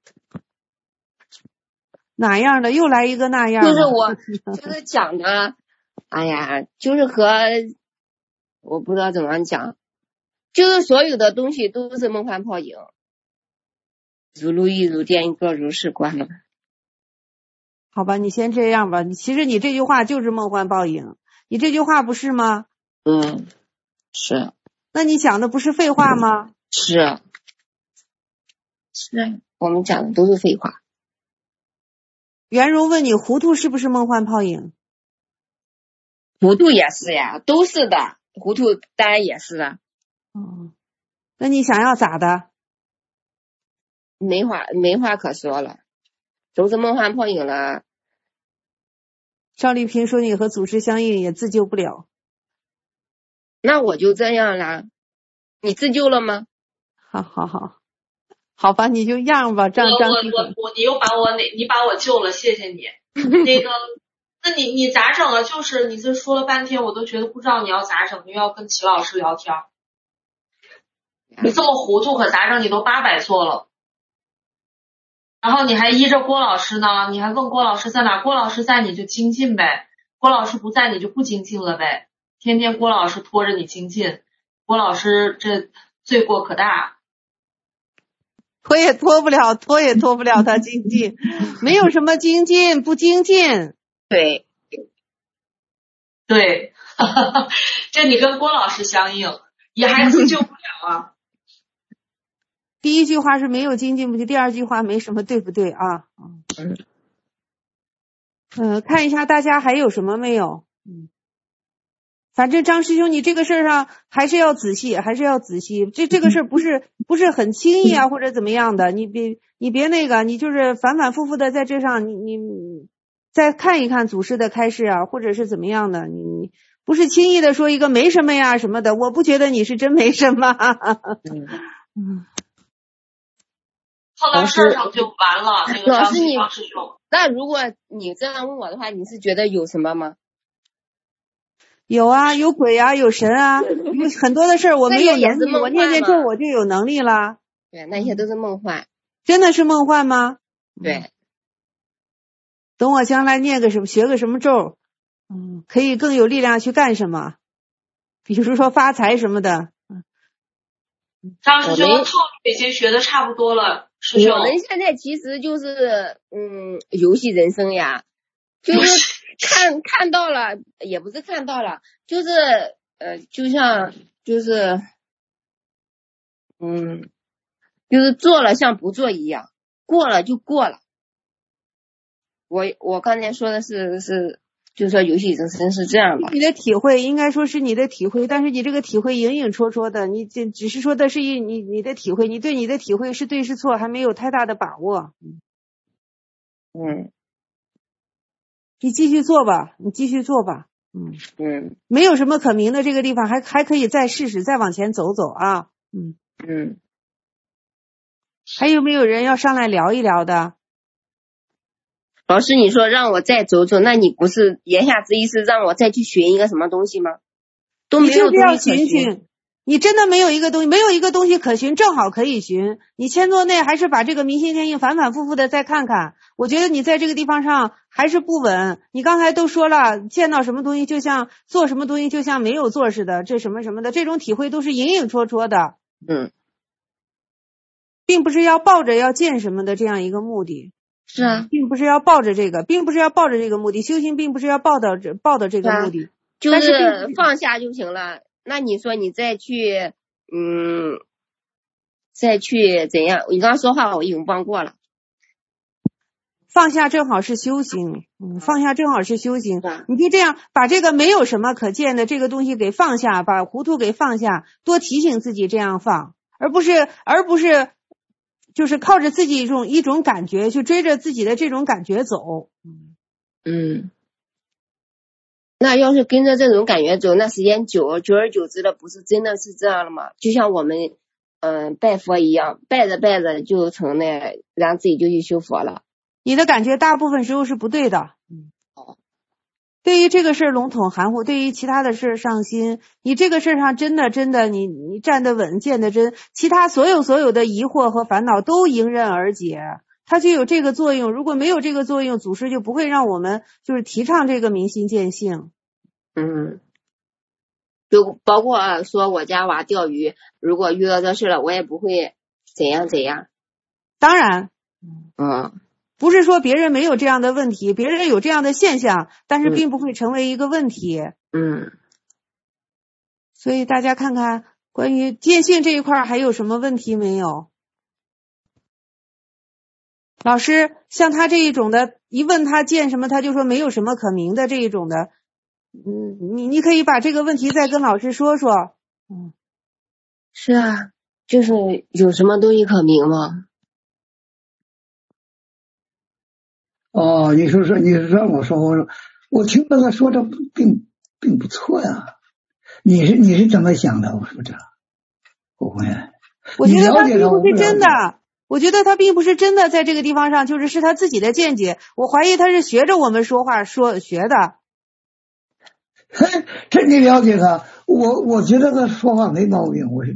哪样的？又来一个那样的。 就是我，就是讲的，哎呀，就是和我不知道怎么讲，就是所有的东西都是梦幻泡影，如露亦如电，各如是观了。 好吧，你先这样吧。其实你这句话就是梦幻泡影，你这句话不是吗？ 嗯，是。 那你讲的不是废话吗？ 是。是，我们讲的都是废话。 袁荣问你糊涂是不是梦幻泡影？ 糊涂也是呀，都是的。糊涂当然也是的。 哦，那你想要咋的？ 没话没话可说了，都是梦幻泡影了。 赵丽萍说你和祖师相应也自救不了。 那我就这样啦，你自救了吗？ 好好好。好吧，你就样吧，这样这样。 我我我，你又把我哪？你把我救了，谢谢你。那个，那你你咋整啊？就是你这说了半天，我都觉得不知道你要咋整，又要跟齐老师聊天。你这么糊涂可咋整？你都八百做了，然后你还依着郭老师呢，你还问郭老师在哪？郭老师在你就精进呗，郭老师不在你就不精进了呗。天天郭老师拖着你精进，郭老师这罪过可大。 拖也拖不了，拖也拖不了他精进，没有什么精进不精进。 对， 对，这你跟郭老师相应，也还自救不了啊。 第一句话是没有精进不进，第二句话没什么对不对啊？嗯，呃，看一下大家还有什么没有？嗯。反正张师兄，你这个事儿上还是要仔细，还是要仔细。这这个事儿不是不是很轻易啊，或者怎么样的，你别你别那个，你就是反反复复的在这上，你你再看一看祖师的开示啊，或者是怎么样的，你你不是轻易的说一个没什么呀什么的，我不觉得你是真没什么。 嗯，碰到事儿上就完了。那个张张师兄， 那如果你这样问我的话，你是觉得有什么吗？ 有啊，有鬼啊，有神啊，很多的事儿我没有能力，我念念咒我就有能力了。 对，那些都是梦幻。 真的是梦幻吗？ 对。 等我将来念个什么，学个什么咒，嗯，可以更有力量去干什么？比如说发财什么的。 张师兄套路已经学的差不多了，师兄。 我们现在其实就是嗯，游戏人生呀。就是看看到了，也不是看到了，就是呃，就像就是嗯，就是做了像不做一样，过了就过了。我我刚才说的是是，就是说游戏人生是这样的。 你的体会应该说是你的体会，但是你这个体会隐隐绰绰的，你这只是说的是一你你的体会，你对你的体会是对是错还没有太大的把握。 嗯。 你继续做吧，你继续做吧，嗯嗯， 没有什么可明的这个地方，还还可以再试试，再往前走走啊，嗯嗯， 还有没有人要上来聊一聊的？ 老师，你说让我再走走，那你不是言下之意是让我再去寻一个什么东西吗？都没有东西可寻。 你真的没有一个东西，没有一个东西可寻，正好可以寻。你千做内还是把这个明心见性反反复复的再看看。我觉得你在这个地方上还是不稳。你刚才都说了，见到什么东西就像做什么东西就像没有做似的，这什么什么的，这种体会都是隐隐绰绰的。 嗯， 并不是要抱着要见什么的这样一个目的。 是啊， 并不是要抱着这个，并不是要抱着这个目的，修行并不是要抱到这抱的这个目的， 啊、就是放下就行了。那你说你再去，嗯，再去怎样？你刚刚说话我已经忘过了。 放下正好是修行，嗯，放下正好是修行。你就这样把这个没有什么可见的这个东西给放下，把糊涂给放下，多提醒自己这样放，而不是而不是就是靠着自己一种一种感觉去追着自己的这种感觉走。 嗯，那要是跟着这种感觉走，那时间久，久而久之的，不是真的是这样了吗？就像我们嗯、呃、拜佛一样，拜着拜着就成那，然后自己就去修佛了。 你的感觉大部分时候是不对的。嗯，对于这个事儿笼统含糊，对于其他的事儿上心。你这个事儿上真的真的你你站得稳，见得真，其他所有所有的疑惑和烦恼都迎刃而解，它就有这个作用。如果没有这个作用，祖师就不会让我们就是提倡这个明心见性。 嗯，就包括说我家娃钓鱼，如果遇到这事了，我也不会怎样怎样。 当然， 嗯。 不是说别人没有这样的问题，别人有这样的现象，但是并不会成为一个问题。 嗯， 所以大家看看关于见性这一块还有什么问题没有？老师像他这一种的，一问他见什么，他就说没有什么可明的这一种的，嗯，你你可以把这个问题再跟老师说说。 嗯，是啊，就是有什么东西可明吗？ 哦，你说说，你是让我说，我说，我听到他说的并并不错呀。你是你是怎么想的？我说这，我问， 我觉得他并不是真的，我觉得他并不是真的在这个地方上，就是是他自己的见解。我怀疑他是学着我们说话说学的。 这你了解他，我我觉得他说话没毛病。我是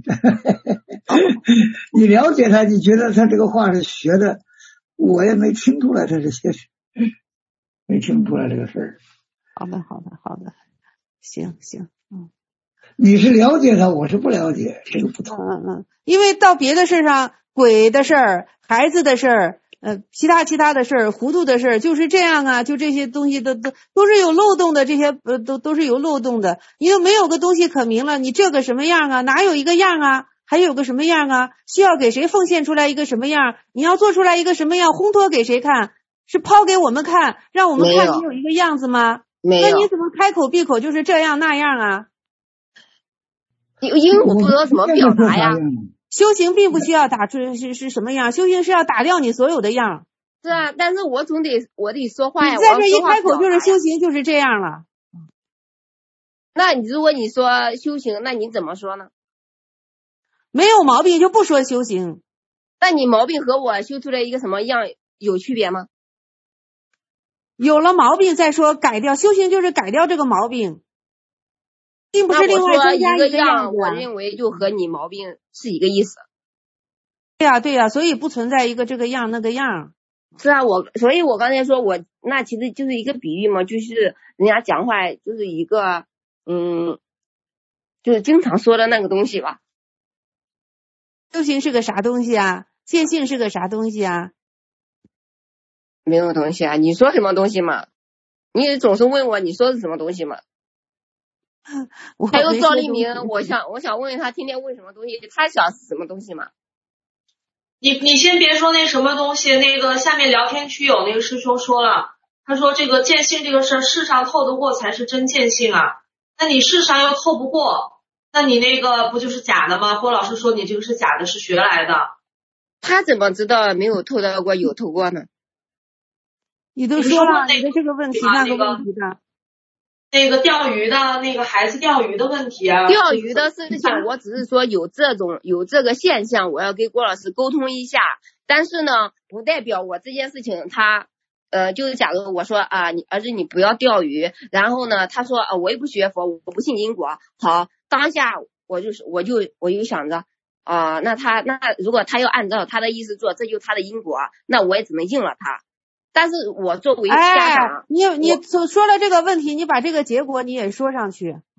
你了解他，你觉得他这个话是学的？我也没听出来他是些事，没听出来这个事儿。 好的，好的，好的，行行，嗯， 你是了解他，我是不了解，这个不同。 嗯嗯，因为到别的事上，鬼的事儿、孩子的事儿、呃，其他其他的事儿、糊涂的事儿，就是这样啊，就这些东西都都都是有漏洞的，这些呃都都是有漏洞的。你又没有个东西可明了，你这个什么样啊？哪有一个样啊？还有个什么样啊？需要给谁奉献出来一个什么样？你要做出来一个什么样，烘托给谁看？是抛给我们看，让我们看你有一个样子吗？ 没有。 那你怎么开口闭口就是这样那样啊？ 因为我不知道怎么表达呀。 修行并不需要打出是是什么样，修行是要打掉你所有的样。 是啊，但是我总得我得说话呀。 你在这一开口就是修行，就是这样了。 那你如果你说修行，那你怎么说呢？ 没有毛病就不说修行。 那你毛病和我修出来一个什么样有区别吗？ 有了毛病再说改掉，修行就是改掉这个毛病，并不是另外增加一个样子。 我认为就和你毛病是一个意思。 对呀、啊、对呀、啊，所以不存在一个这个样那个样。 是啊，我所以我刚才说我那其实就是一个比喻嘛，就是人家讲话就是一个嗯，就是经常说的那个东西吧。 修行是个啥东西啊？见性是个啥东西啊？ 没有东西啊，你说什么东西嘛？你总是问我你说是什么东西嘛？还有赵立明，我想我想问问他天天问什么东西，他想是什么东西嘛？ 你你先别说那什么东西，那个下面聊天区有那个师兄说了，他说这个见性这个事儿，世上透得过才是真见性啊，那你世上又透不过，那你那个不就是假的吗？郭老师说你这个是假的，是学来的。 他怎么知道没有透得过有透过呢？ 你都说了你的这个问题那个问题的。 那个钓鱼的那个孩子钓鱼的问题啊， 钓鱼的事情，我只是说有这种有这个现象，我要跟郭老师沟通一下。但是呢，不代表我这件事情他呃，就是假如我说啊，你儿子你不要钓鱼，然后呢，他说啊，我也不学佛，我不信因果。好，当下我就是我就我就想着啊、呃，那他那如果他要按照他的意思做，这就是他的因果，那我也只能应了他。但是我作为家长， 哎、你你说说了这个问题，你把这个结果你也说上去。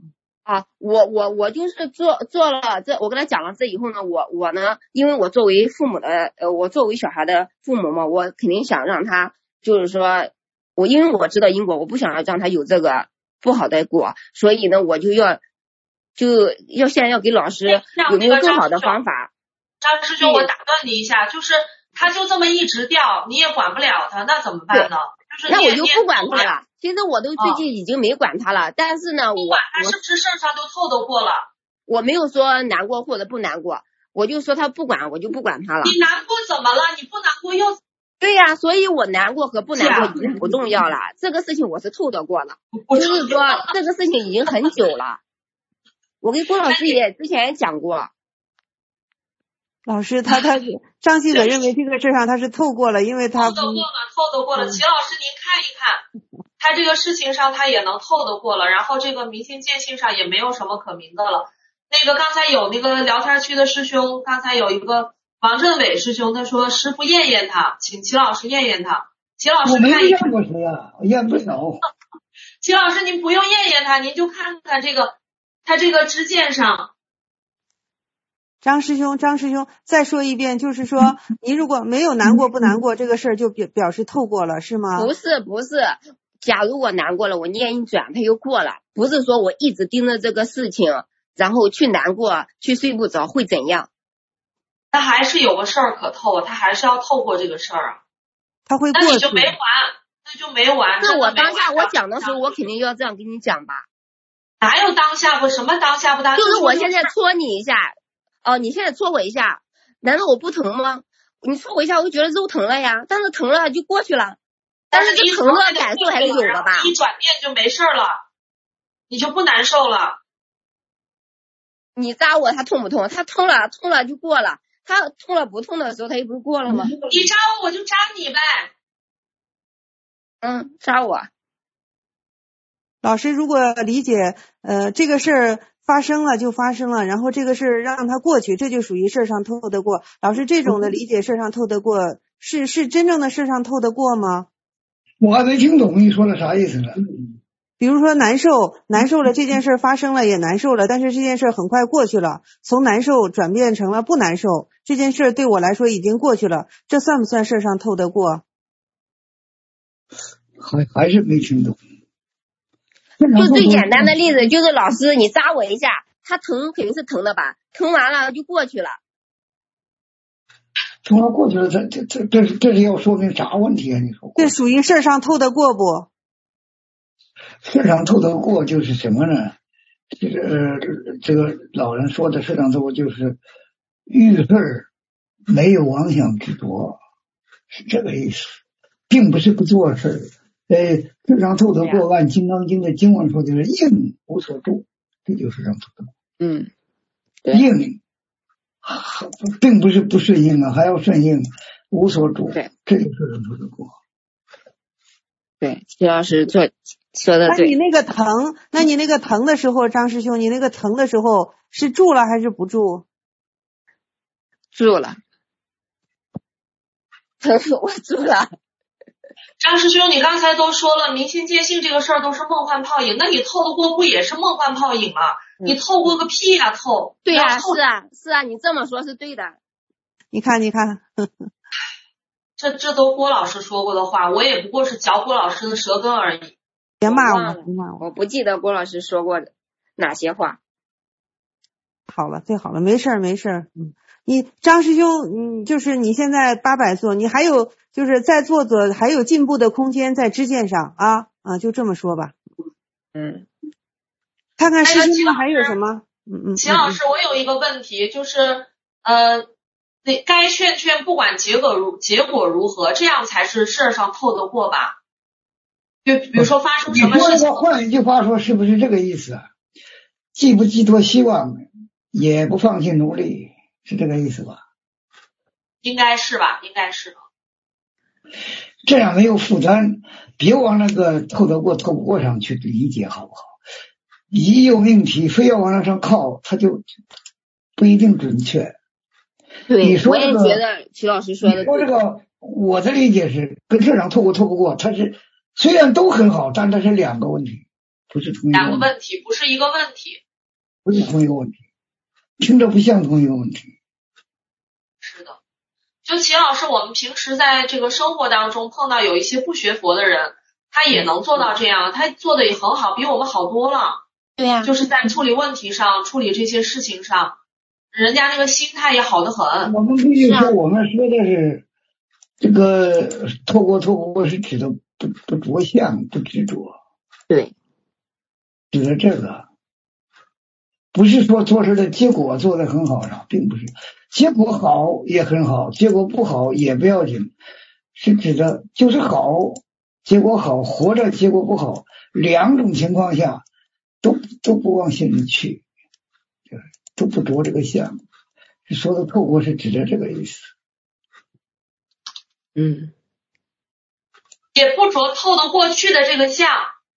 啊，我我我就是做做了这，我跟他讲了这以后呢，我我呢，因为我作为父母的，呃，我作为小孩的父母嘛，我肯定想让他，就是说，我因为我知道因果，我不想让他有这个不好的果，所以呢，我就要就要现在要给老师有没有更好的方法。 张师兄，我打断你一下，就是他就这么一直掉，你也管不了他，那怎么办呢？就是那我就不管他了。现在我都最近已经没管他了，哦、但是呢，我他是不是事上就透得过了？ 我没有说难过或者不难过，我就说他不管，我就不管他了。 你难过怎么了？你不难过又？ 对呀、啊，所以我难过和不难过已经不重要了，啊、这个事情我是透得过了，就是说这个事情已经很久了。我跟郭老师也之前也讲过。 老师他他张希可认为这个事上他是透过了，因为他透得过了，透得过了。齐老师您看一看，他这个事情上他也能透得过了，然后这个明心见性上也没有什么可明的了。那个刚才有那个聊天区的师兄，刚才有一个王振伟师兄，他说师傅验验他，请齐老师验验他。齐老师看一看。 我没验过谁啊，我验不了。 齐老师您不用验验他，您就看看这个他这个支箭上。 张师兄，张师兄，再说一遍，就是说，您如果没有难过不难过这个事儿，就表表示透过了，是吗？ 不是，不是。假如我难过了，我念一转，它又过了。不是说我一直盯着这个事情，然后去难过，去睡不着，会怎样？ 他还是有个事儿可透，他还是要透过这个事儿啊。 他会过去。 那你就没完，那就没完。 那我当下我讲的时候，我肯定要这样跟你讲吧。 哪有当下不？什么当下不当下？ 就是我现在戳你一下。哦，你现在戳我一下，难道我不疼吗？你戳我一下，我就觉得肉疼了呀，但是疼了就过去了。但是这疼的感受还是有的吧？ 一转念就没事了，你就不难受了。 你扎我，它痛不痛？它痛了，痛了就过了。它痛了不痛的时候，它又不是过了吗？ 你扎我，我就扎你呗。 嗯，扎我。 老师如果理解，呃，这个事儿。发生了就发生了，然后这个事儿让它过去，这就属于事上透得过。老师这种的理解事上透得过，是是真正的事上透得过吗？ 我还没听懂你说的啥意思呢？ 比如说难受，难受了，这件事发生了也难受了，但是这件事很快过去了，从难受转变成了不难受，这件事对我来说已经过去了，这算不算事上透得过？ 还还是没听懂。 就最简单的例子，就是老师你扎我一下，他疼肯定是疼的吧？疼完了就过去了。 疼了过去了，这这这这这是要说明啥问题啊？你说这属于事上透得过不？ 事上透得过就是什么呢？这个呃，这个老人说的事上透过就是遇事没有妄想执着，是这个意思，并不是不做事。呃，事上透得过，按《金刚经》的经文说就是应无所住，这就是事上透得过。 嗯， 应并不是不顺应啊，还要顺应，无所住， 对， 这就是事上透得过。 对，齐老师做说的对。 那你那个疼，那你那个疼的时候，张师兄，你那个疼的时候是住了还是不住？ 住了，疼我住了。 张师兄，你刚才都说了，明心见性这个事儿都是梦幻泡影，那你透得过不也是梦幻泡影吗？嗯、你透过个屁呀、啊，透！ 对呀、啊，是啊，是啊，你这么说是对的。 你看，你看，呵呵这这都郭老师说过的话，我也不过是嚼郭老师的舌根而已。 别骂我，别骂我， 我不记得郭老师说过哪些话。 好了，最好了，没事儿，没事儿。嗯，你张师兄，嗯，就是你现在八百做，你还有就是再做做，还有进步的空间在支线上啊啊，就这么说吧。 嗯， 看看师兄们还有什么？嗯嗯。 齐老师，我有一个问题，就是呃，那该劝劝，不管结果如结果如何，这样才是事儿上透得过吧？就比如说发生什么事情， 换一句话说，是不是这个意思啊？既不寄托希望，也不放弃努力，是这个意思吧？ 应该是吧，应该是。 这样没有负担，别往那个透得过透不过上去理解，好不好？一有命题，非要往那上靠，它就不一定准确。 对， 你说、这个、 我也觉得齐老师说的。 你说这个，我的理解是跟市场透过透不过，它是虽然都很好，但它是两个问题，不是同一个两个问题，不是一个问题。 不是同一个问题，听着不像同一个问题。 是的，就秦老师，我们平时在这个生活当中碰到有一些不学佛的人，他也能做到这样，他做的也很好，比我们好多了。 对呀、啊， 就是在处理问题上，处理这些事情上，人家那个心态也好得很。 我们必须说，我们说的是这个透过透过是指的不不着相，不执着。 对， 指的这个，不是说做事的结果做得很好上，并不是，结果好也很好，结果不好也不要紧，是指的就是好，结果好，活着结果不好，两种情况下都都不往心里去，都不着这个相。说的透过是指的这个意思。 嗯， 也不着透得过去的这个相。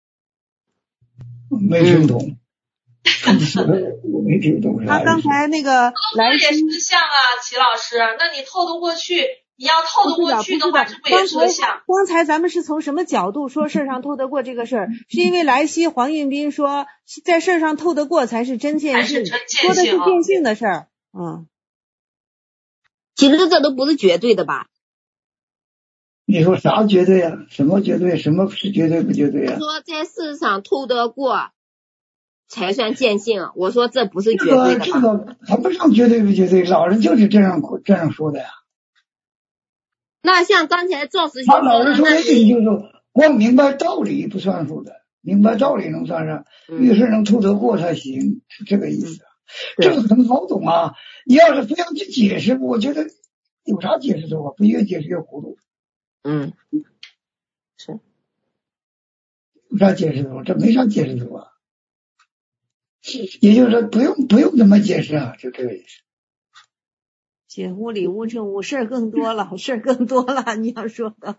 没听懂。我没听懂。 他刚才那个来也是个相啊，齐老师，那你透得过去，你要透得过去的话，这不也是个相？ 刚才咱们是从什么角度说事儿上透得过这个事儿？是因为莱西黄运斌说在事儿上透得过才是真见性，说的是见性的事儿。嗯， 其实这都不是绝对的吧？ 你说啥绝对啊？什么绝对？什么是绝对不绝对啊？ 说在世上透得过才算见性，我说这不是绝对的吧。 这个这个谈不上绝对不绝对，老人就是这样这样说的呀。 那像刚才赵师兄他老人说的意思就是光明白道理不算数的，明白道理能算上，遇事能透得过才行，是这个意思。这个很好懂啊！你要是非要去解释，我觉得有啥解释的话，不越解释越糊涂。 嗯，是有啥解释的话？这没啥解释的话。也就是说，不用不用怎么解释啊，就这个意思。 解无理无证无事儿更多了，事儿更多了。你要说的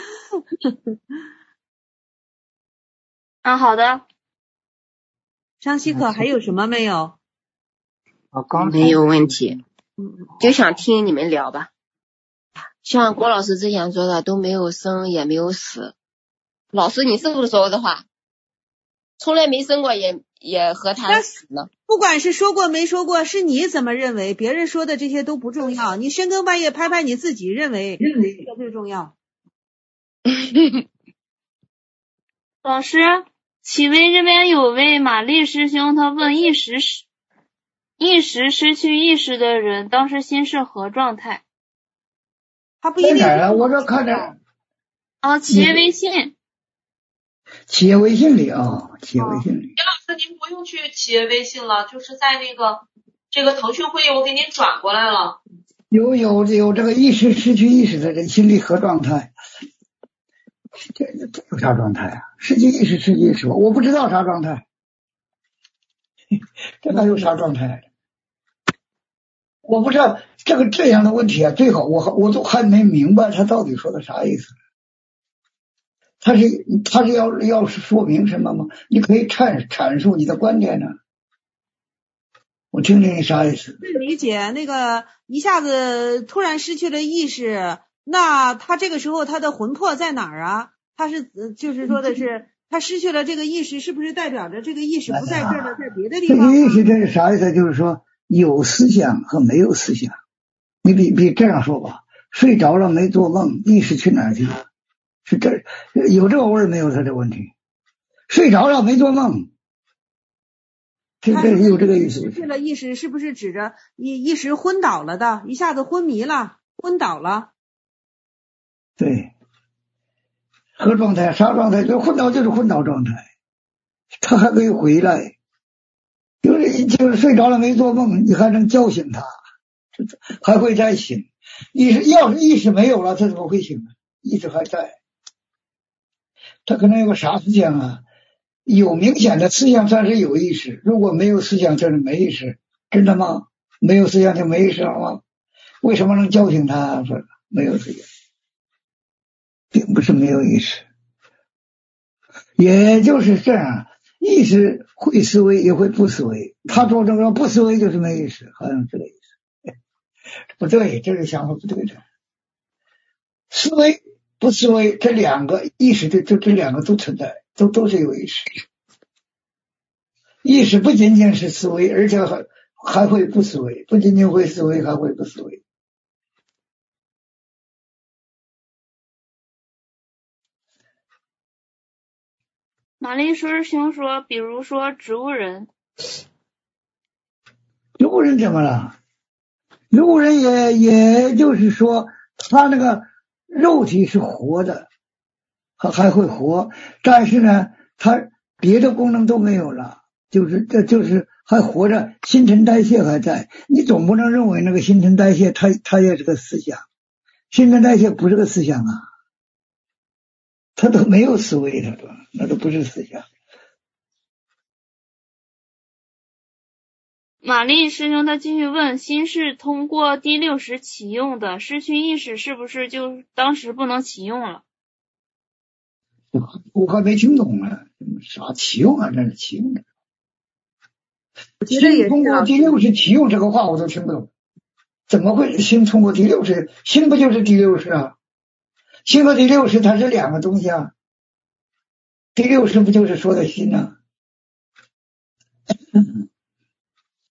啊，好的。 张希可还有什么没有？ 没有问题，就想听你们聊吧。像郭老师之前说的，都没有生也没有死。老师，你是不是说的话？从来没生过也也和他死呢。 不管是说过没说过，是你怎么认为，别人说的这些都不重要。你深更半夜拍拍你自己认为，认为这个最重要。 老师，启微这边有位玛丽师兄，他问一时一时失去意识的人，当时心是何状态？ 他不一定啊，我这看着啊，企业微信。 企业微信里啊，企业微信里。 叶老师，您不用去企业微信了，就是在那个这个腾讯会议，我给您转过来了。 有有有这个意识失去意识的人，心理何状态？这这有啥状态啊？失去意识，失去意识，我不知道啥状态。这还有啥状态？我不知道这个这样的问题啊，最好我我都还没明白他到底说的啥意思。他是他是要要说明什么吗？你可以阐阐述你的观点呢、啊。我听听你啥意思？ 理解那个一下子突然失去了意识，那他这个时候他的魂魄在哪儿啊？他是就是说的是他失去了这个意识，是不是代表着这个意识不在这儿了，在别的地方、啊？ 这个意识这是啥意思？就是说有思想和没有思想。你比比这样说吧，睡着了没做梦，意识去哪儿去了？是这有这个味儿没有？他这问题，睡着了没做梦，这这有这个意思。 失去了意识，是不是指着一一时昏倒了的，一下子昏迷了，昏倒了？ 对，何状态？啥状态？就昏倒就是昏倒状态，他还可以回来。就是就是睡着了没做梦，你还能叫醒他，还会再醒。意识要是意识没有了，他怎么会醒呢？意识还在。他可能有个啥思想啊？有明显的思想算是有意识，如果没有思想就是没意识，真的吗？没有思想就没意识了吗？为什么能叫醒他？说没有思想，并不是没有意识，也就是这样，意识会思维也会不思维，他说这个不思维就是没意识，好像这个意思，不对，这个想法不对的，思维。不思维，这两个意识的，就这两个都存在，都都是有意识。 意识不仅仅是思维，而且还还会不思维，不仅仅会思维，还会不思维。 玛丽师兄说，比如说植物人。 植物人怎么了？植物人也也就是说，他那个肉体是活的，还还会活，但是呢，他别的功能都没有了，就是这就是还活着，新陈代谢还在。你总不能认为那个新陈代谢它它也是个思想，新陈代谢不是个思想啊，它都没有思维，它都那都不是思想。 玛丽师兄他继续问，心是通过第六识启用的，失去意识是不是就当时不能启用了？ 我还没听懂呢，啥启用啊？这是启用的。心通过第六识启用这个话我都听不懂，怎么会心通过第六识？心不就是第六识啊？心和第六识它是两个东西啊。第六识不就是说的心啊？